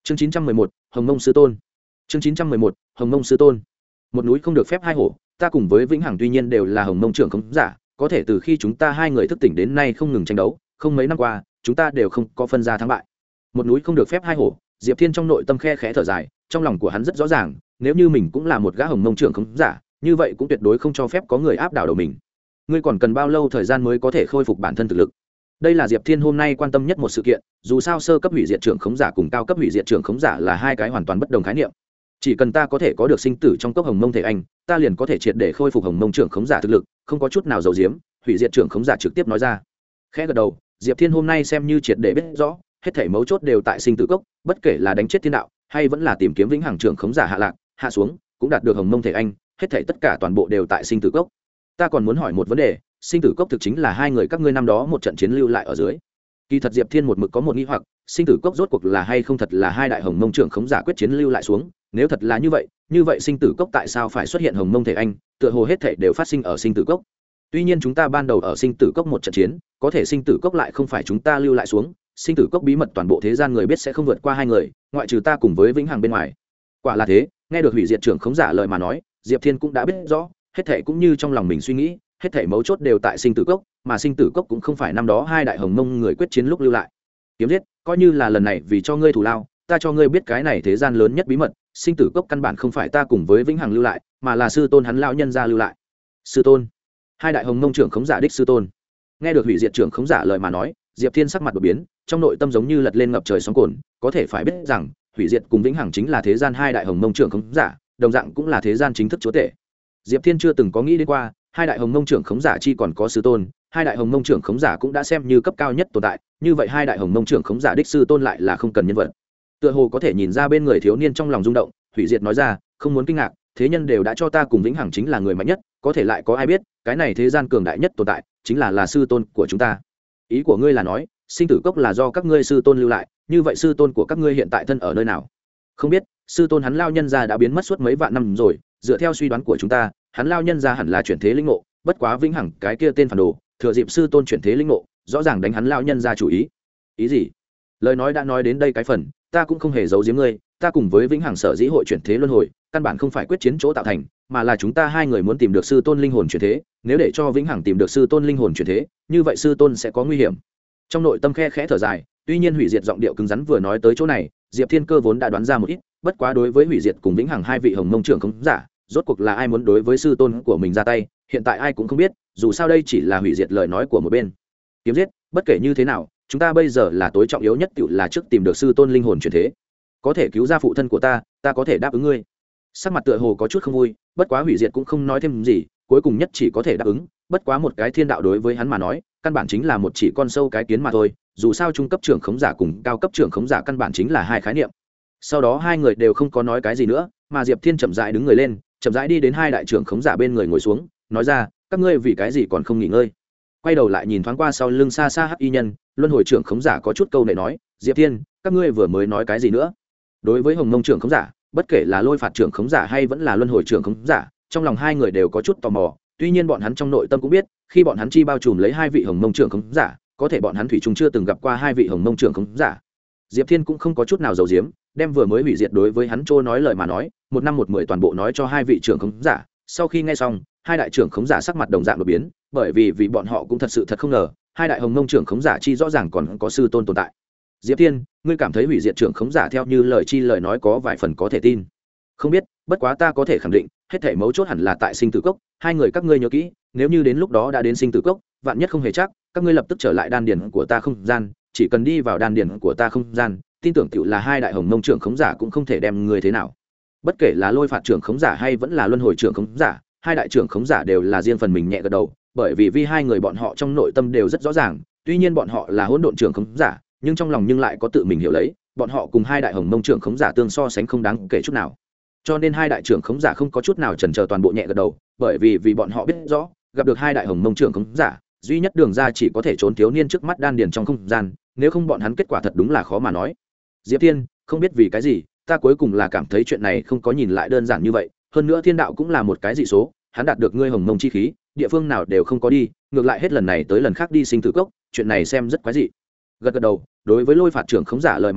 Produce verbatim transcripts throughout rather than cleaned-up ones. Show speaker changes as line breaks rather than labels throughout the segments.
chương chín trăm mười một hồng mông sư tôn. chương chín trăm mười một hồng mông sư tôn. Một núi không được phép hai hổ, ta cùng với vĩnh hằng tuy nhiên đều là hồng mông trưởng khống giả, có thể từ khi chúng ta hai người thức tỉnh đến nay không ngừng tranh đấu, không mấy năm qua chúng ta đều không có phân ra thắng bại. Một núi không được phép hai hổ, Diệp Thiên trong nội tâm khe khẽ thở dài, trong lòng của hắn rất rõ ràng, nếu như mình cũng là một gã hồng mông trưởng khống giả, như vậy cũng tuyệt đối không cho phép có người áp đảo đầu mình. Ngươi còn cần bao lâu thời gian mới có thể khôi phục bản thân thực lực? Đây là Diệp Thiên hôm nay quan tâm nhất một sự kiện, dù sao sơ cấp hủy diệt trưởng khống giả cùng cao cấp hủy diệt trưởng khống giả là hai cái hoàn toàn bất đồng khái niệm. Chỉ cần ta có thể có được sinh tử trong cốc hồng mông thể anh, ta liền có thể triệt để khôi phục hồng mông trưởng khống giả thực lực, không có chút nào giấu giếm, hủy diệt trưởng khống giả trực tiếp nói ra. Khẽ gật đầu, Diệp Thiên hôm nay xem như triệt để biết rõ, hết thảy mấu chốt đều tại sinh tử cốc, bất kể là đánh chết thiên đạo, hay vẫn là tìm kiếm vĩnh hằng trưởng khống giả hạ lạc, hạ xuống, cũng đạt được hồng mông thể anh, hết thảy tất cả toàn bộ đều tại sinh tử cốc. Ta còn muốn hỏi một vấn đề, sinh tử cốc thực chính là hai người các ngươi năm đó một trận chiến lưu lại ở dưới. Kỳ thật Diệp Thiên một mực có một nghi hoặc, sinh tử cốc rốt cuộc là hay không thật là hai đại hồng mông trưởng khống giả quyết chiến lưu lại xuống, nếu thật là như vậy, như vậy sinh tử cốc tại sao phải xuất hiện hồng mông thể anh, tựa hồ hết thảy đều phát sinh ở sinh tử cốc. Tuy nhiên chúng ta ban đầu ở sinh tử cốc một trận chiến, có thể sinh tử cốc lại không phải chúng ta lưu lại xuống, sinh tử cốc bí mật toàn bộ thế gian người biết sẽ không vượt qua hai người, ngoại trừ ta cùng với vĩnh hằng bên ngoài. Quả là thế, nghe được hủy diệt trưởng khống giả lời mà nói, Diệp Thiên cũng đã biết rõ, hết thảy cũng như trong lòng mình suy nghĩ, hết thảy mấu chốt đều tại sinh tử cốc, mà sinh tử cốc cũng không phải năm đó hai đại hồng mông người quyết chiến lúc lưu lại. Kiếm giết, coi như là lần này vì cho ngươi thù lao, ta cho ngươi biết cái này thế gian lớn nhất bí mật, sinh tử cốc căn bản không phải ta cùng với vĩnh hằng lưu lại, mà là sư tôn hắn lão nhân gia lưu lại. Sư tôn? Hai đại hồng mông trưởng khống giả đích sư tôn. Nghe được hủy diệt trưởng khống giả lời mà nói, Diệp Thiên sắc mặt đột biến, trong nội tâm giống như lật lên ngập trời sóng cồn, có thể phải biết rằng, hủy diệt cùng vĩnh hằng chính là thế gian hai đại hồng mông trưởng khống giả, đồng dạng cũng là thế gian chính thức chúa tể. Diệp Thiên chưa từng có nghĩ đến qua, hai đại hồng mông trưởng khống giả chi còn có sư tôn, hai đại hồng mông trưởng khống giả cũng đã xem như cấp cao nhất tồn tại, như vậy hai đại hồng mông trưởng khống giả đích sư tôn lại là không cần nhân vật. Tựa hồ có thể nhìn ra bên người thiếu niên trong lòng rung động, hủy diệt nói ra, không muốn kinh ngạc, thế nhân đều đã cho ta cùng vĩnh hằng chính là người mạnh nhất, có thể lại có ai biết, cái này thế gian cường đại nhất tồn tại, chính là là sư tôn của chúng ta. Ý của ngươi là nói, sinh tử cốc là do các ngươi sư tôn lưu lại, như vậy sư tôn của các ngươi hiện tại thân ở nơi nào? Không biết, sư tôn hắn lao nhân gia đã biến mất suốt mấy vạn năm rồi, dựa theo suy đoán của chúng ta, hắn lao nhân gia hẳn là chuyển thế linh ngộ, bất quá vĩnh hằng cái kia tên phản đồ, thừa dịp sư tôn chuyển thế linh ngộ, rõ ràng đánh hắn lao nhân gia chủ ý. Ý gì? Lời nói đã nói đến đây cái phần, ta cũng không hề giấu giếm ngươi, ta cùng với vĩnh hằng sở dĩ hội chuyển thế luân hồi, căn bản không phải quyết chiến chỗ tạo thành, mà là chúng ta hai người muốn tìm được sư tôn linh hồn chuyển thế, nếu để cho vĩnh hằng tìm được sư tôn linh hồn chuyển thế, như vậy sư tôn sẽ có nguy hiểm. Trong nội tâm khe khẽ thở dài, tuy nhiên hủy diệt giọng điệu cứng rắn vừa nói tới chỗ này, Diệp Thiên cơ vốn đã đoán ra một ít, bất quá đối với hủy diệt cùng vĩnh hằng hai vị hồng mông trưởng khống giả, rốt cuộc là ai muốn đối với sư tôn của mình ra tay, hiện tại ai cũng không biết, dù sao đây chỉ là hủy diệt lời nói của một bên. Kiếm giết, bất kể như thế nào, chúng ta bây giờ là tối trọng yếu nhất, tự là trước tìm được sư tôn linh hồn chuyển thế. Có thể cứu ra phụ thân của ta, ta có thể đáp ứng ngươi. Sắc mặt tựa hồ có chút không vui, bất quá hủy diệt cũng không nói thêm gì, cuối cùng nhất chỉ có thể đáp ứng, bất quá một cái thiên đạo đối với hắn mà nói, căn bản chính là một chỉ con sâu cái kiến mà thôi, dù sao trung cấp trưởng khống giả cùng cao cấp trưởng khống giả căn bản chính là hai khái niệm. Sau đó hai người đều không có nói cái gì nữa, mà Diệp Thiên chậm rãi đứng người lên, chậm rãi đi đến hai đại trưởng khống giả bên người ngồi xuống, nói ra, các ngươi vì cái gì còn không nghỉ ngơi? Quay đầu lại nhìn thoáng qua sau lưng xa xa hắc y nhân, luân hồi trưởng khống giả có chút câu này nói, Diệp Thiên, các ngươi vừa mới nói cái gì nữa? Đối với hồng mông trưởng khống giả, bất kể là lôi phạt trưởng khống giả hay vẫn là luân hồi trưởng khống giả, trong lòng hai người đều có chút tò mò, tuy nhiên bọn hắn trong nội tâm cũng biết, khi bọn hắn chi bao trùm lấy hai vị hồng mông trưởng khống giả, có thể bọn hắn thủy chung chưa từng gặp qua hai vị hồng mông trưởng khống giả. Diệp Thiên cũng không có chút nào giấu giếm, đem vừa mới hủy diệt đối với hắn trô nói lời mà nói, một năm một mười toàn bộ nói cho hai vị trưởng khống giả. Sau khi nghe xong, hai đại trưởng khống giả sắc mặt đồng dạng đột biến, bởi vì vì bọn họ cũng thật sự thật không ngờ, hai đại hồng mông trưởng khống giả chi rõ ràng còn có sư tôn tồn tại. Diệp Thiên, ngươi cảm thấy hủy diệt trưởng khống giả theo như lời chi lời nói có vài phần có thể tin? Không biết, bất quá ta có thể khẳng định, hết thảy mấu chốt hẳn là tại sinh tử cốc, hai người các ngươi nhớ kỹ, nếu như đến lúc đó đã đến sinh tử cốc, vạn nhất không hề chắc, các ngươi lập tức trở lại đan điền của ta không gian, chỉ cần đi vào đan điền của ta không gian, tin tưởng tiểu là hai đại hồng mông trưởng khống giả cũng không thể đem người thế nào. Bất kể là lôi phạt trưởng khống giả hay vẫn là luân hồi trưởng khống giả, hai đại trưởng khống giả đều là riêng phần mình nhẹ gật đầu, bởi vì vì hai người bọn họ trong nội tâm đều rất rõ ràng, tuy nhiên bọn họ là hỗn độn trưởng khống giả, nhưng trong lòng nhưng lại có tự mình hiểu lấy, bọn họ cùng hai đại hồng mông trưởng khống giả tương so sánh không đáng kể chút nào. Cho nên hai đại trưởng khống giả không có chút nào chần chờ toàn bộ nhẹ gật đầu, bởi vì vì bọn họ biết rõ, gặp được hai đại hồng mông trưởng khống giả, duy nhất đường ra chỉ có thể trốn thiếu niên trước mắt đan điền trong không gian, nếu không bọn hắn kết quả thật đúng là khó mà nói. Diệp Thiên, không biết vì cái gì, ta cuối cùng là cảm thấy chuyện này không có nhìn lại đơn giản như vậy, hơn nữa thiên đạo cũng là một cái dị số, hắn đạt được ngươi hồng mông chi khí, địa phương nào đều không có đi, ngược lại hết lần này tới lần khác đi sinh tử cốc, chuyện này xem rất quái dị. Gật gật đầu, đối với lôi phạt trưởng khống giả lời mà nói,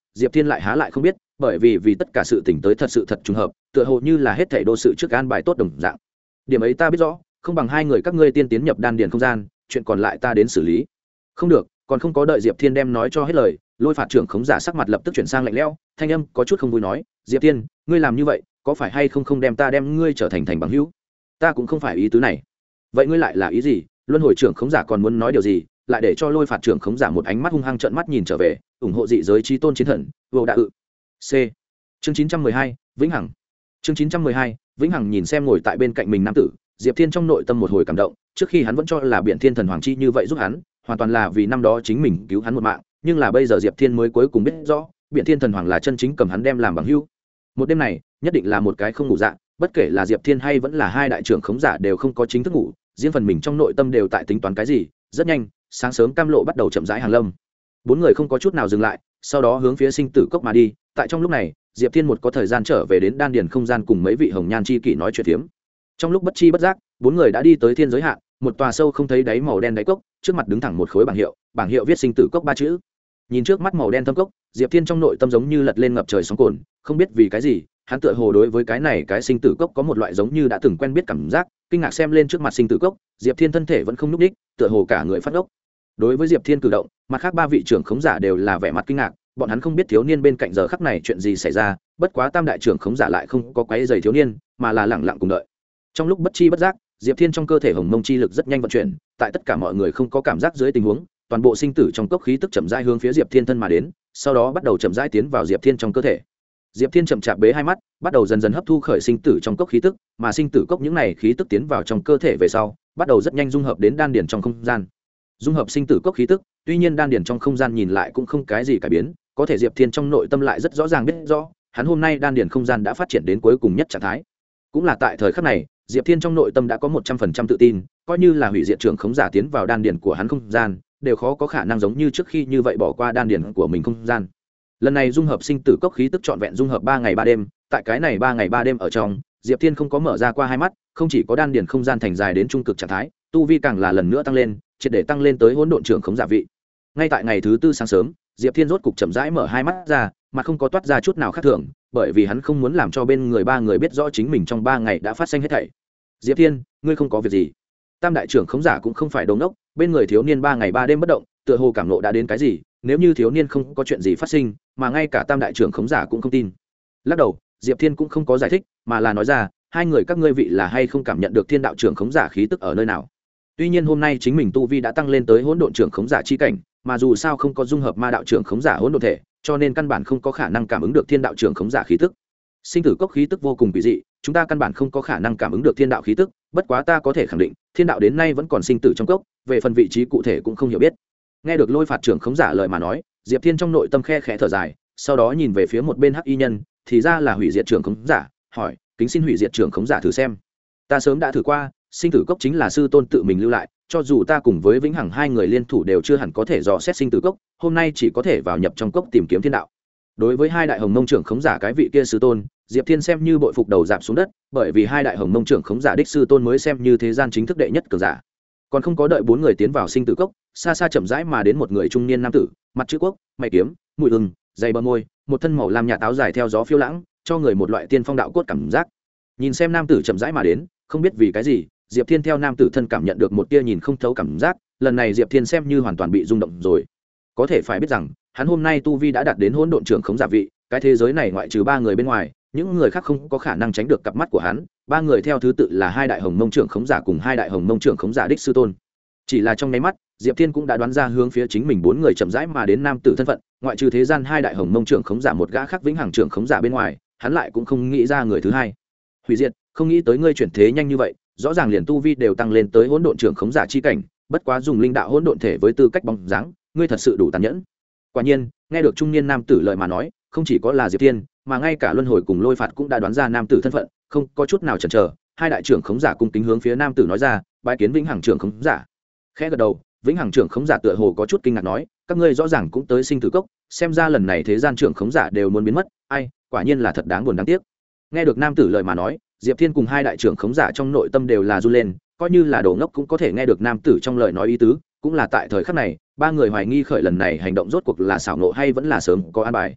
Diệp Thiên lại há lại không biết, bởi vì vì tất cả sự tỉnh tới thật sự thật trùng hợp, tựa hồ như là hết thảy đô sự trước an bài tốt đồng dạng. Điểm ấy ta biết rõ, không bằng hai người các ngươi tiên tiến nhập đan điền không gian, chuyện còn lại ta đến xử lý. Không được, còn không có đợi Diệp Thiên đem nói cho hết lời, Lôi Phạt trưởng khống giả sắc mặt lập tức chuyển sang lạnh lẽo, thanh âm có chút không vui nói, Diệp Thiên, ngươi làm như vậy, có phải hay không không đem ta đem ngươi trở thành thành bằng hữu? Ta cũng không phải ý tứ này. Vậy ngươi lại là ý gì? Luân hồi trưởng khống giả còn muốn nói điều gì, lại để cho Lôi Phạt trưởng khống giả một ánh mắt hung hăng trợn mắt nhìn trở về, ủng hộ dị giới chí tôn chiến thần, vô đạo ự. C. Chương chín trăm mười hai, Vĩnh Hằng. Chương chín trăm mười hai, Vĩnh Hằng nhìn xem ngồi tại bên cạnh mình nam tử, Diệp Thiên trong nội tâm một hồi cảm động, trước khi hắn vẫn cho là Biện Thiên Thần Hoàng chi như vậy giúp hắn, hoàn toàn là vì năm đó chính mình cứu hắn một mạng, nhưng là bây giờ Diệp Thiên mới cuối cùng biết rõ, Biện Thiên Thần Hoàng là chân chính cầm hắn đem làm bằng hữu. Một đêm này, nhất định là một cái không ngủ dạ, bất kể là Diệp Thiên hay vẫn là hai đại trưởng khống giả đều không có chính thức ngủ, riêng phần mình trong nội tâm đều tại tính toán cái gì. Rất nhanh, sáng sớm cam lộ bắt đầu chậm rãi hàng lâm. Bốn người không có chút nào dừng lại, sau đó hướng phía sinh tử cốc mà đi. Tại trong lúc này, Diệp Thiên một có thời gian trở về đến đan điền không gian cùng mấy vị hồng nhan chi kỷ nói chuyện phiếm. Trong lúc bất chi bất giác, bốn người đã đi tới thiên giới hạn, một tòa sâu không thấy đáy màu đen đáy cốc, trước mặt đứng thẳng một khối bảng hiệu, bảng hiệu viết sinh tử cốc ba chữ. Nhìn trước mắt màu đen thâm cốc, Diệp Thiên trong nội tâm giống như lật lên ngập trời sóng cồn, không biết vì cái gì, hắn tựa hồ đối với cái này cái sinh tử cốc có một loại giống như đã từng quen biết cảm giác, kinh ngạc xem lên trước mặt sinh tử cốc, Diệp Thiên thân thể vẫn không nhúc nhích, tựa hồ cả người phát ốc. Đối với Diệp Thiên cử động, mặt khác ba vị trưởng khống giả đều là vẻ mặt kinh ngạc, bọn hắn không biết thiếu niên bên cạnh giờ khắc này chuyện gì xảy ra, bất quá tam đại trưởng khống giả lại không có quấy rầy thiếu niên, mà là lặng lặng cùng đợi. Trong lúc bất chi bất giác, Diệp Thiên trong cơ thể hồng mông chi lực rất nhanh vận chuyển, tại tất cả mọi người không có cảm giác dưới tình huống, toàn bộ sinh tử trong cốc khí tức chậm rãi hướng phía Diệp Thiên thân mà đến, sau đó bắt đầu chậm rãi tiến vào Diệp Thiên trong cơ thể. Diệp Thiên chậm chạp bế hai mắt, bắt đầu dần dần hấp thu khởi sinh tử trong cốc khí tức, mà sinh tử cốc những này khí tức tiến vào trong cơ thể về sau, bắt đầu rất nhanh dung hợp đến đan điền trong không gian. Dung hợp sinh tử cốc khí tức, tuy nhiên đan điền trong không gian nhìn lại cũng không cái gì cải biến, có thể Diệp Thiên trong nội tâm lại rất rõ ràng biết rõ, hắn hôm nay đan điền không gian đã phát triển đến cuối cùng nhất trạng thái. Cũng là tại thời khắc này, Diệp Thiên trong nội tâm đã có một trăm phần trăm tự tin, coi như là hủy diệt trưởng khống giả tiến vào đan điền của hắn không gian, đều khó có khả năng giống như trước khi như vậy bỏ qua đan điền của mình không gian. Lần này dung hợp sinh tử cốc khí tức trọn vẹn dung hợp ba ngày ba đêm, tại cái này ba ngày ba đêm ở trong, Diệp Thiên không có mở ra qua hai mắt, không chỉ có đan điền không gian thành dài đến trung cực trạng thái, tu vi càng là lần nữa tăng lên, triệt để tăng lên tới hỗn độn trưởng khống giả vị. Ngay tại ngày thứ tư sáng sớm, Diệp Thiên rốt cục chậm rãi mở hai mắt ra, mà không có toát ra chút nào khác thường, bởi vì hắn không muốn làm cho bên người ba người biết rõ chính mình trong ba ngày đã phát sinh hết thảy. Diệp Thiên, ngươi không có việc gì? Tam đại trưởng khống giả cũng không phải đồ ngốc, bên người thiếu niên ba ngày ba đêm bất động, tựa hồ cảm nộ đã đến cái gì, nếu như thiếu niên không có chuyện gì phát sinh, mà ngay cả tam đại trưởng khống giả cũng không tin. Lắc đầu, Diệp Thiên cũng không có giải thích, mà là nói ra, hai người các ngươi vị là hay không cảm nhận được thiên đạo trưởng khống giả khí tức ở nơi nào? Tuy nhiên hôm nay chính mình tu vi đã tăng lên tới hỗn độn trưởng khống giả chi cảnh, mà dù sao không có dung hợp ma đạo trưởng khống giả hỗn độn thể, cho nên căn bản không có khả năng cảm ứng được thiên đạo trưởng khống giả khí tức. Sinh tử cốc khí tức vô cùng kỳ dị, chúng ta căn bản không có khả năng cảm ứng được thiên đạo khí tức, bất quá ta có thể khẳng định, thiên đạo đến nay vẫn còn sinh tử trong cốc, về phần vị trí cụ thể cũng không hiểu biết. Nghe được Lôi Phạt trưởng khống giả lời mà nói, Diệp Thiên trong nội tâm khe khẽ thở dài, sau đó nhìn về phía một bên Hắc Y nhân, thì ra là hủy diệt trưởng khống giả, hỏi, kính xin hủy diệt trưởng khống giả thử xem. Ta sớm đã thử qua, sinh tử cốc chính là sư tôn tự mình lưu lại, cho dù ta cùng với Vĩnh Hằng hai người liên thủ đều chưa hẳn có thể dò xét sinh tử cốc, hôm nay chỉ có thể vào nhập trong cốc tìm kiếm thiên đạo. Đối với hai đại hồng mông trưởng khống giả cái vị kia sư tôn, Diệp Thiên xem như bội phục đầu dạp xuống đất, bởi vì hai đại hồng mông trưởng khống giả đích sư tôn mới xem như thế gian chính thức đệ nhất cường giả. Còn không có đợi bốn người tiến vào sinh tử cốc, xa xa chậm rãi mà đến một người trung niên nam tử, mặt chữ quốc, mày kiếm, mũi ưng, dày bờ môi, một thân màu lam nhạt áo dài theo gió phiêu lãng, cho người một loại tiên phong đạo cốt cảm giác. Nhìn xem nam tử chậm rãi mà đến, không biết vì cái gì, Diệp Thiên theo nam tử thân cảm nhận được một tia nhìn không thấu cảm giác, lần này Diệp Thiên xem như hoàn toàn bị rung động rồi. Có thể phải biết rằng, hắn hôm nay tu vi đã đạt đến hỗn độn trưởng khống giả vị, cái thế giới này ngoại trừ ba người bên ngoài, những người khác không có khả năng tránh được cặp mắt của hắn, ba người theo thứ tự là hai đại hồng mông trưởng khống giả cùng hai đại hồng mông trưởng khống giả đích sư tôn. Chỉ là trong nháy mắt, Diệp Thiên cũng đã đoán ra hướng phía chính mình bốn người chậm rãi mà đến nam tử thân phận, ngoại trừ thế gian hai đại hồng mông trưởng khống giả một gã khác Vĩnh Hằng trưởng khống giả bên ngoài, hắn lại cũng không nghĩ ra người thứ hai. Hủy diệt, không nghĩ tới ngươi chuyển thế nhanh như vậy, rõ ràng liền tu vi đều tăng lên tới hỗn độn trưởng khống giả chi cảnh, bất quá dùng linh đạo hỗn độn thể với tư cách bóng dáng, ngươi thật sự đủ tàn nhẫn. Quả nhiên, nghe được trung niên nam tử lời mà nói, không chỉ có là Diệp Thiên, mà ngay cả Luân Hồi cùng Lôi Phạt cũng đã đoán ra nam tử thân phận, không có chút nào chần chờ, hai đại trưởng khống giả cung kính hướng phía nam tử nói ra, bái kiến Vĩnh Hằng trưởng khống giả. Khẽ gật đầu, Vĩnh Hằng trưởng khống giả tựa hồ có chút kinh ngạc nói, các ngươi rõ ràng cũng tới sinh tử cốc, xem ra lần này thế gian trưởng khống giả đều muốn biến mất, ai, quả nhiên là thật đáng buồn đáng tiếc. Nghe được nam tử lời mà nói, Diệp Thiên cùng hai đại trưởng khống giả trong nội tâm đều là run lên, coi như là đồ ngốc cũng có thể nghe được nam tử trong lời nói ý tứ, cũng là tại thời khắc này, ba người hoài nghi khởi lần này hành động rốt cuộc là xảo nộ hay vẫn là sớm có an bài.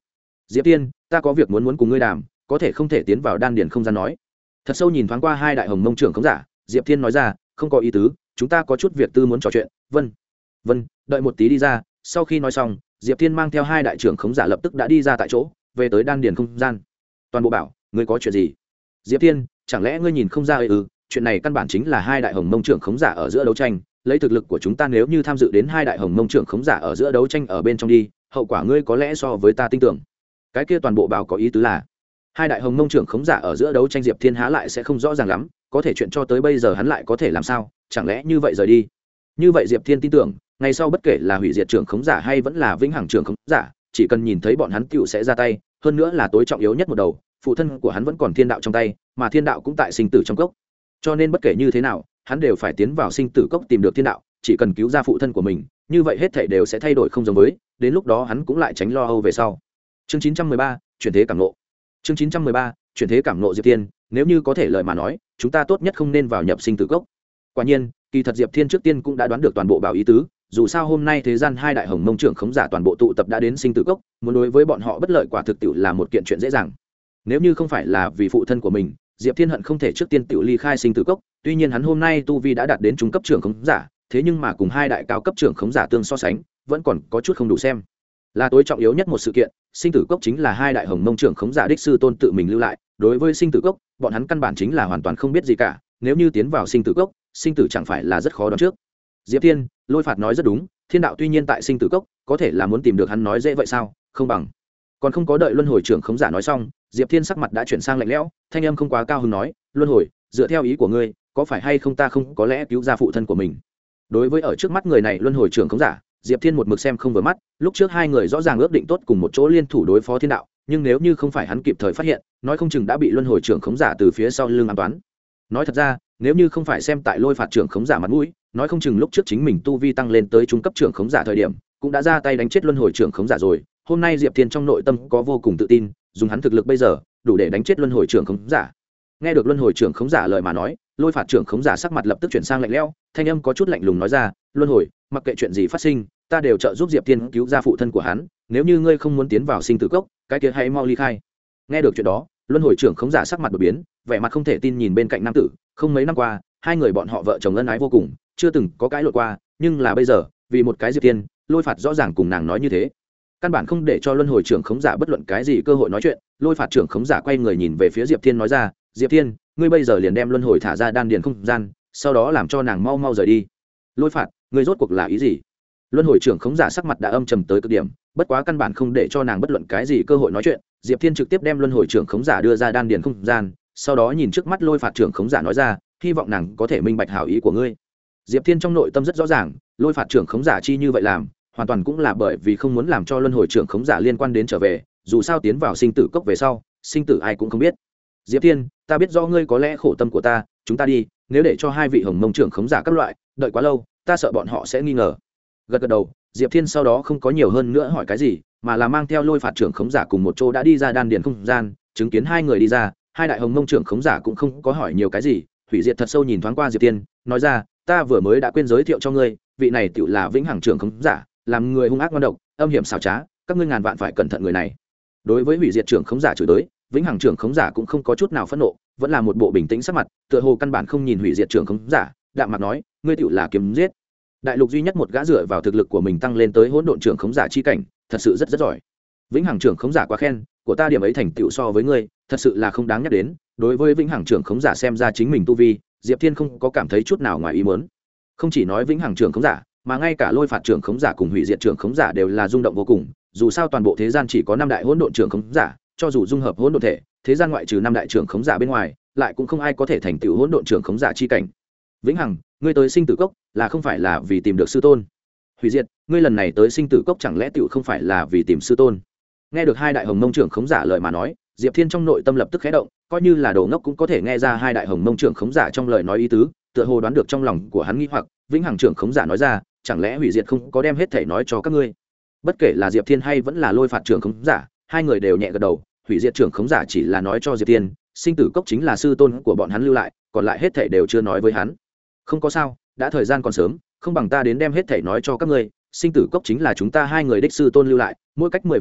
Diệp Tiên, ta có việc muốn muốn cùng ngươi đàm, có thể không thể tiến vào đan điền không gian nói. Thật sâu nhìn thoáng qua hai đại hồng mông trưởng khống giả, Diệp Thiên nói ra, không có ý tứ, chúng ta có chút việc tư muốn trò chuyện. Vân, vân, đợi một tí đi ra. Sau khi nói xong, Diệp Thiên mang theo hai đại trưởng khống giả lập tức đã đi ra tại chỗ, về tới đan điền không gian. Toàn bộ bảo, ngươi có chuyện gì? Diệp Thiên, chẳng lẽ ngươi nhìn không ra ư? Chuyện này căn bản chính là hai đại hồng mông trưởng khống giả ở giữa đấu tranh, lấy thực lực của chúng ta nếu như tham dự đến hai đại hồng mông trưởng khống giả ở giữa đấu tranh ở bên trong đi, hậu quả ngươi có lẽ so với ta tin tưởng. Cái kia toàn bộ bảo có ý tứ là hai đại hồng mông trưởng khống giả ở giữa đấu tranh, Diệp Thiên há lại sẽ không rõ ràng lắm, có thể chuyện cho tới bây giờ hắn lại có thể làm sao, chẳng lẽ như vậy rời đi? Như vậy Diệp Thiên tin tưởng, ngày sau bất kể là hủy diệt trưởng khống giả hay vẫn là vĩnh hằng trưởng khống giả, chỉ cần nhìn thấy bọn hắn tựu sẽ ra tay, hơn nữa là tối trọng yếu nhất một đầu, phụ thân của hắn vẫn còn thiên đạo trong tay, mà thiên đạo cũng tại sinh tử trong cốc. Cho nên bất kể như thế nào, hắn đều phải tiến vào sinh tử cốc tìm được thiên đạo, chỉ cần cứu ra phụ thân của mình, như vậy hết thảy đều sẽ thay đổi không giống với, đến lúc đó hắn cũng lại tránh lo âu về sau. Chương chín trăm mười ba, chuyển thế cảm ngộ. Chương chín trăm mười ba, chuyển thế cảm ngộ. Diệp Thiên, nếu như có thể lời mà nói, chúng ta tốt nhất không nên vào nhập sinh tử cốc. Quả nhiên, kỳ thật Diệp Thiên trước tiên cũng đã đoán được toàn bộ bảo ý tứ, dù sao hôm nay thế gian hai đại hồng mông trưởng khống giả toàn bộ tụ tập đã đến sinh tử cốc, muốn đối với bọn họ bất lợi quả thực tiệu là một kiện chuyện dễ dàng. Nếu như không phải là vì phụ thân của mình, Diệp Thiên hận không thể trước tiên tiểu ly khai sinh tử cốc, tuy nhiên hắn hôm nay tu vi đã đạt đến trung cấp trưởng khống giả, thế nhưng mà cùng hai đại cao cấp trưởng khống giả tương so sánh, vẫn còn có chút không đủ xem. Là tối trọng yếu nhất một sự kiện, sinh tử cốc chính là hai đại hồng mông trưởng khống giả đích sư tôn tự mình lưu lại, đối với sinh tử cốc, bọn hắn căn bản chính là hoàn toàn không biết gì cả, nếu như tiến vào sinh tử cốc, sinh tử chẳng phải là rất khó đoán trước. Diệp Thiên, Lôi Phạt nói rất đúng, thiên đạo tuy nhiên tại sinh tử cốc, có thể là muốn tìm được hắn nói dễ vậy sao? Không bằng. Còn không có đợi luân hồi trưởng khống giả nói xong, Diệp Thiên sắc mặt đã chuyển sang lạnh lẽo, thanh âm không quá cao hứng nói, luân hồi, dựa theo ý của ngươi, có phải hay không ta không có lẽ cứu ra phụ thân của mình? Đối với ở trước mắt người này luân hồi trưởng khống giả, Diệp Thiên một mực xem không vừa mắt, lúc trước hai người rõ ràng ước định tốt cùng một chỗ liên thủ đối phó thiên đạo, nhưng nếu như không phải hắn kịp thời phát hiện, nói không chừng đã bị luân hồi trưởng khống giả từ phía sau lưng ám toán. Nói thật ra, nếu như không phải xem tại Lôi Phạt trưởng khống giả mặt mũi, nói không chừng lúc trước chính mình tu vi tăng lên tới trung cấp trưởng khống giả thời điểm, cũng đã ra tay đánh chết luân hồi trưởng khống giả rồi. Hôm nay Diệp Thiên trong nội tâm có vô cùng tự tin, dùng hắn thực lực bây giờ, đủ để đánh chết luân hồi trưởng khống giả. Nghe được luân hồi trưởng khống giả lời mà nói, Lôi Phạt trưởng khống giả sắc mặt lập tức chuyển sang lạnh lẽo, thanh âm có chút lạnh lùng nói ra, luân hồi, mặc kệ chuyện gì phát sinh, ta đều trợ giúp Diệp Thiên cứu ra phụ thân của hắn, nếu như ngươi không muốn tiến vào sinh tử cốc, cái kia hãy mau ly khai. Nghe được chuyện đó, luân hồi trưởng khống giả sắc mặt đột biến, vẻ mặt không thể tin nhìn bên cạnh nam tử, không mấy năm qua, hai người bọn họ vợ chồng ân ái vô cùng, chưa từng có cãi lộn qua, nhưng là bây giờ, vì một cái Diệp Thiên, Lôi Phạt rõ ràng cùng nàng nói như thế, căn bản không để cho luân hồi trưởng khống giả bất luận cái gì cơ hội nói chuyện. Lôi Phạt trưởng khống giả quay người nhìn về phía Diệp Thiên nói ra, Diệp Thiên, ngươi bây giờ liền đem luân hồi thả ra đan điền không gian, sau đó làm cho nàng mau mau rời đi. Lôi Phạt, ngươi rốt cuộc là ý gì? Luân hồi trưởng khống giả sắc mặt đã âm trầm tới cực điểm, bất quá căn bản không để cho nàng bất luận cái gì cơ hội nói chuyện. Diệp Thiên trực tiếp đem luân hồi trưởng khống giả đưa ra đan điền không gian, sau đó nhìn trước mắt Lôi Phạt trưởng khống giả nói ra, hy vọng nàng có thể minh bạch hảo ý của ngươi. Diệp Thiên trong nội tâm rất rõ ràng, Lôi Phạt trưởng khống giả chi như vậy làm, hoàn toàn cũng là bởi vì không muốn làm cho luân hồi trưởng khống giả liên quan đến trở về, dù sao tiến vào sinh tử cốc về sau, sinh tử ai cũng không biết. Diệp Thiên, ta biết rõ ngươi có lẽ khổ tâm của ta, chúng ta đi, nếu để cho hai vị hồng mông trưởng khống giả các loại đợi quá lâu, ta sợ bọn họ sẽ nghi ngờ. Gật gật đầu, Diệp Thiên sau đó không có nhiều hơn nữa hỏi cái gì, mà là mang theo Lôi Phạt trưởng khống giả cùng một chỗ đã đi ra đan điền không gian, chứng kiến hai người đi ra, hai đại hồng mông trưởng khống giả cũng không có hỏi nhiều cái gì, hủy diệt thật sâu nhìn thoáng qua Diệp Thiên, nói ra, ta vừa mới đã quên giới thiệu cho ngươi, vị này tựu là vĩnh hằng trưởng khống giả, làm người hung ác ngoan độc, âm hiểm xảo trá, các ngươi ngàn vạn phải cẩn thận người này. Đối với hủy diệt trưởng khống giả chửi tới, vĩnh hằng trưởng khống giả cũng không có chút nào phẫn nộ, vẫn là một bộ bình tĩnh sắc mặt, tựa hồ căn bản không nhìn hủy diệt trưởng khống giả, đạm mặt nói, ngươi tựu là kiếm giết. Đại lục duy nhất một gã dựa vào thực lực của mình tăng lên tới hỗn độn trưởng khống giả chi cảnh, thật sự rất rất giỏi. Vĩnh hằng trưởng khống giả quá khen, của ta điểm ấy thành tựu so với ngươi, thật sự là không đáng nhắc đến. Đối với vĩnh hằng trưởng khống giả xem ra chính mình tu vi, Diệp Thiên không có cảm thấy chút nào ngoài ý muốn. Không chỉ nói vĩnh hằng trưởng khống giả, mà ngay cả Lôi Phạt trưởng khống giả cùng hủy diệt trưởng khống giả đều là rung động vô cùng, dù sao toàn bộ thế gian chỉ có năm đại hỗn độn trưởng khống giả, cho dù dung hợp hỗn độn thể, thế gian ngoại trừ năm đại trưởng khống giả bên ngoài, lại cũng không ai có thể thành tựu hỗn độn trưởng khống giả chi cảnh. Vĩnh hằng, ngươi tới sinh tử cốc là không phải là vì tìm được sư tôn? Hủy diệt, ngươi lần này tới sinh tử cốc chẳng lẽ tựu không phải là vì tìm sư tôn? Nghe được hai đại hồng mông trưởng khống giả lời mà nói, Diệp Thiên trong nội tâm lập tức khẽ động, coi như là đồ ngốc cũng có thể nghe ra hai đại hồng mông trưởng khống giả trong lời nói ý tứ, tựa hồ đoán được trong lòng của hắn nghi hoặc. Vĩnh hằng trưởng khống giả nói ra, chẳng lẽ hủy diệt không có đem hết thể nói cho các ngươi? Bất kể là Diệp Thiên hay vẫn là Lôi Phạt trưởng khống giả, hai người đều nhẹ gật đầu. Hủy diệt trưởng khống giả chỉ là nói cho Diệp Thiên, sinh tử cốc chính là sư tôn của bọn hắn lưu lại, còn lại hết thể đều chưa nói với hắn. Không có sao, đã thời gian còn sớm, không bằng ta đến đem hết thể nói cho các ngươi. Sinh tử cốc chính là chúng ta hai người đích sư tôn lưu lại, mỗi cách mười vạn năm,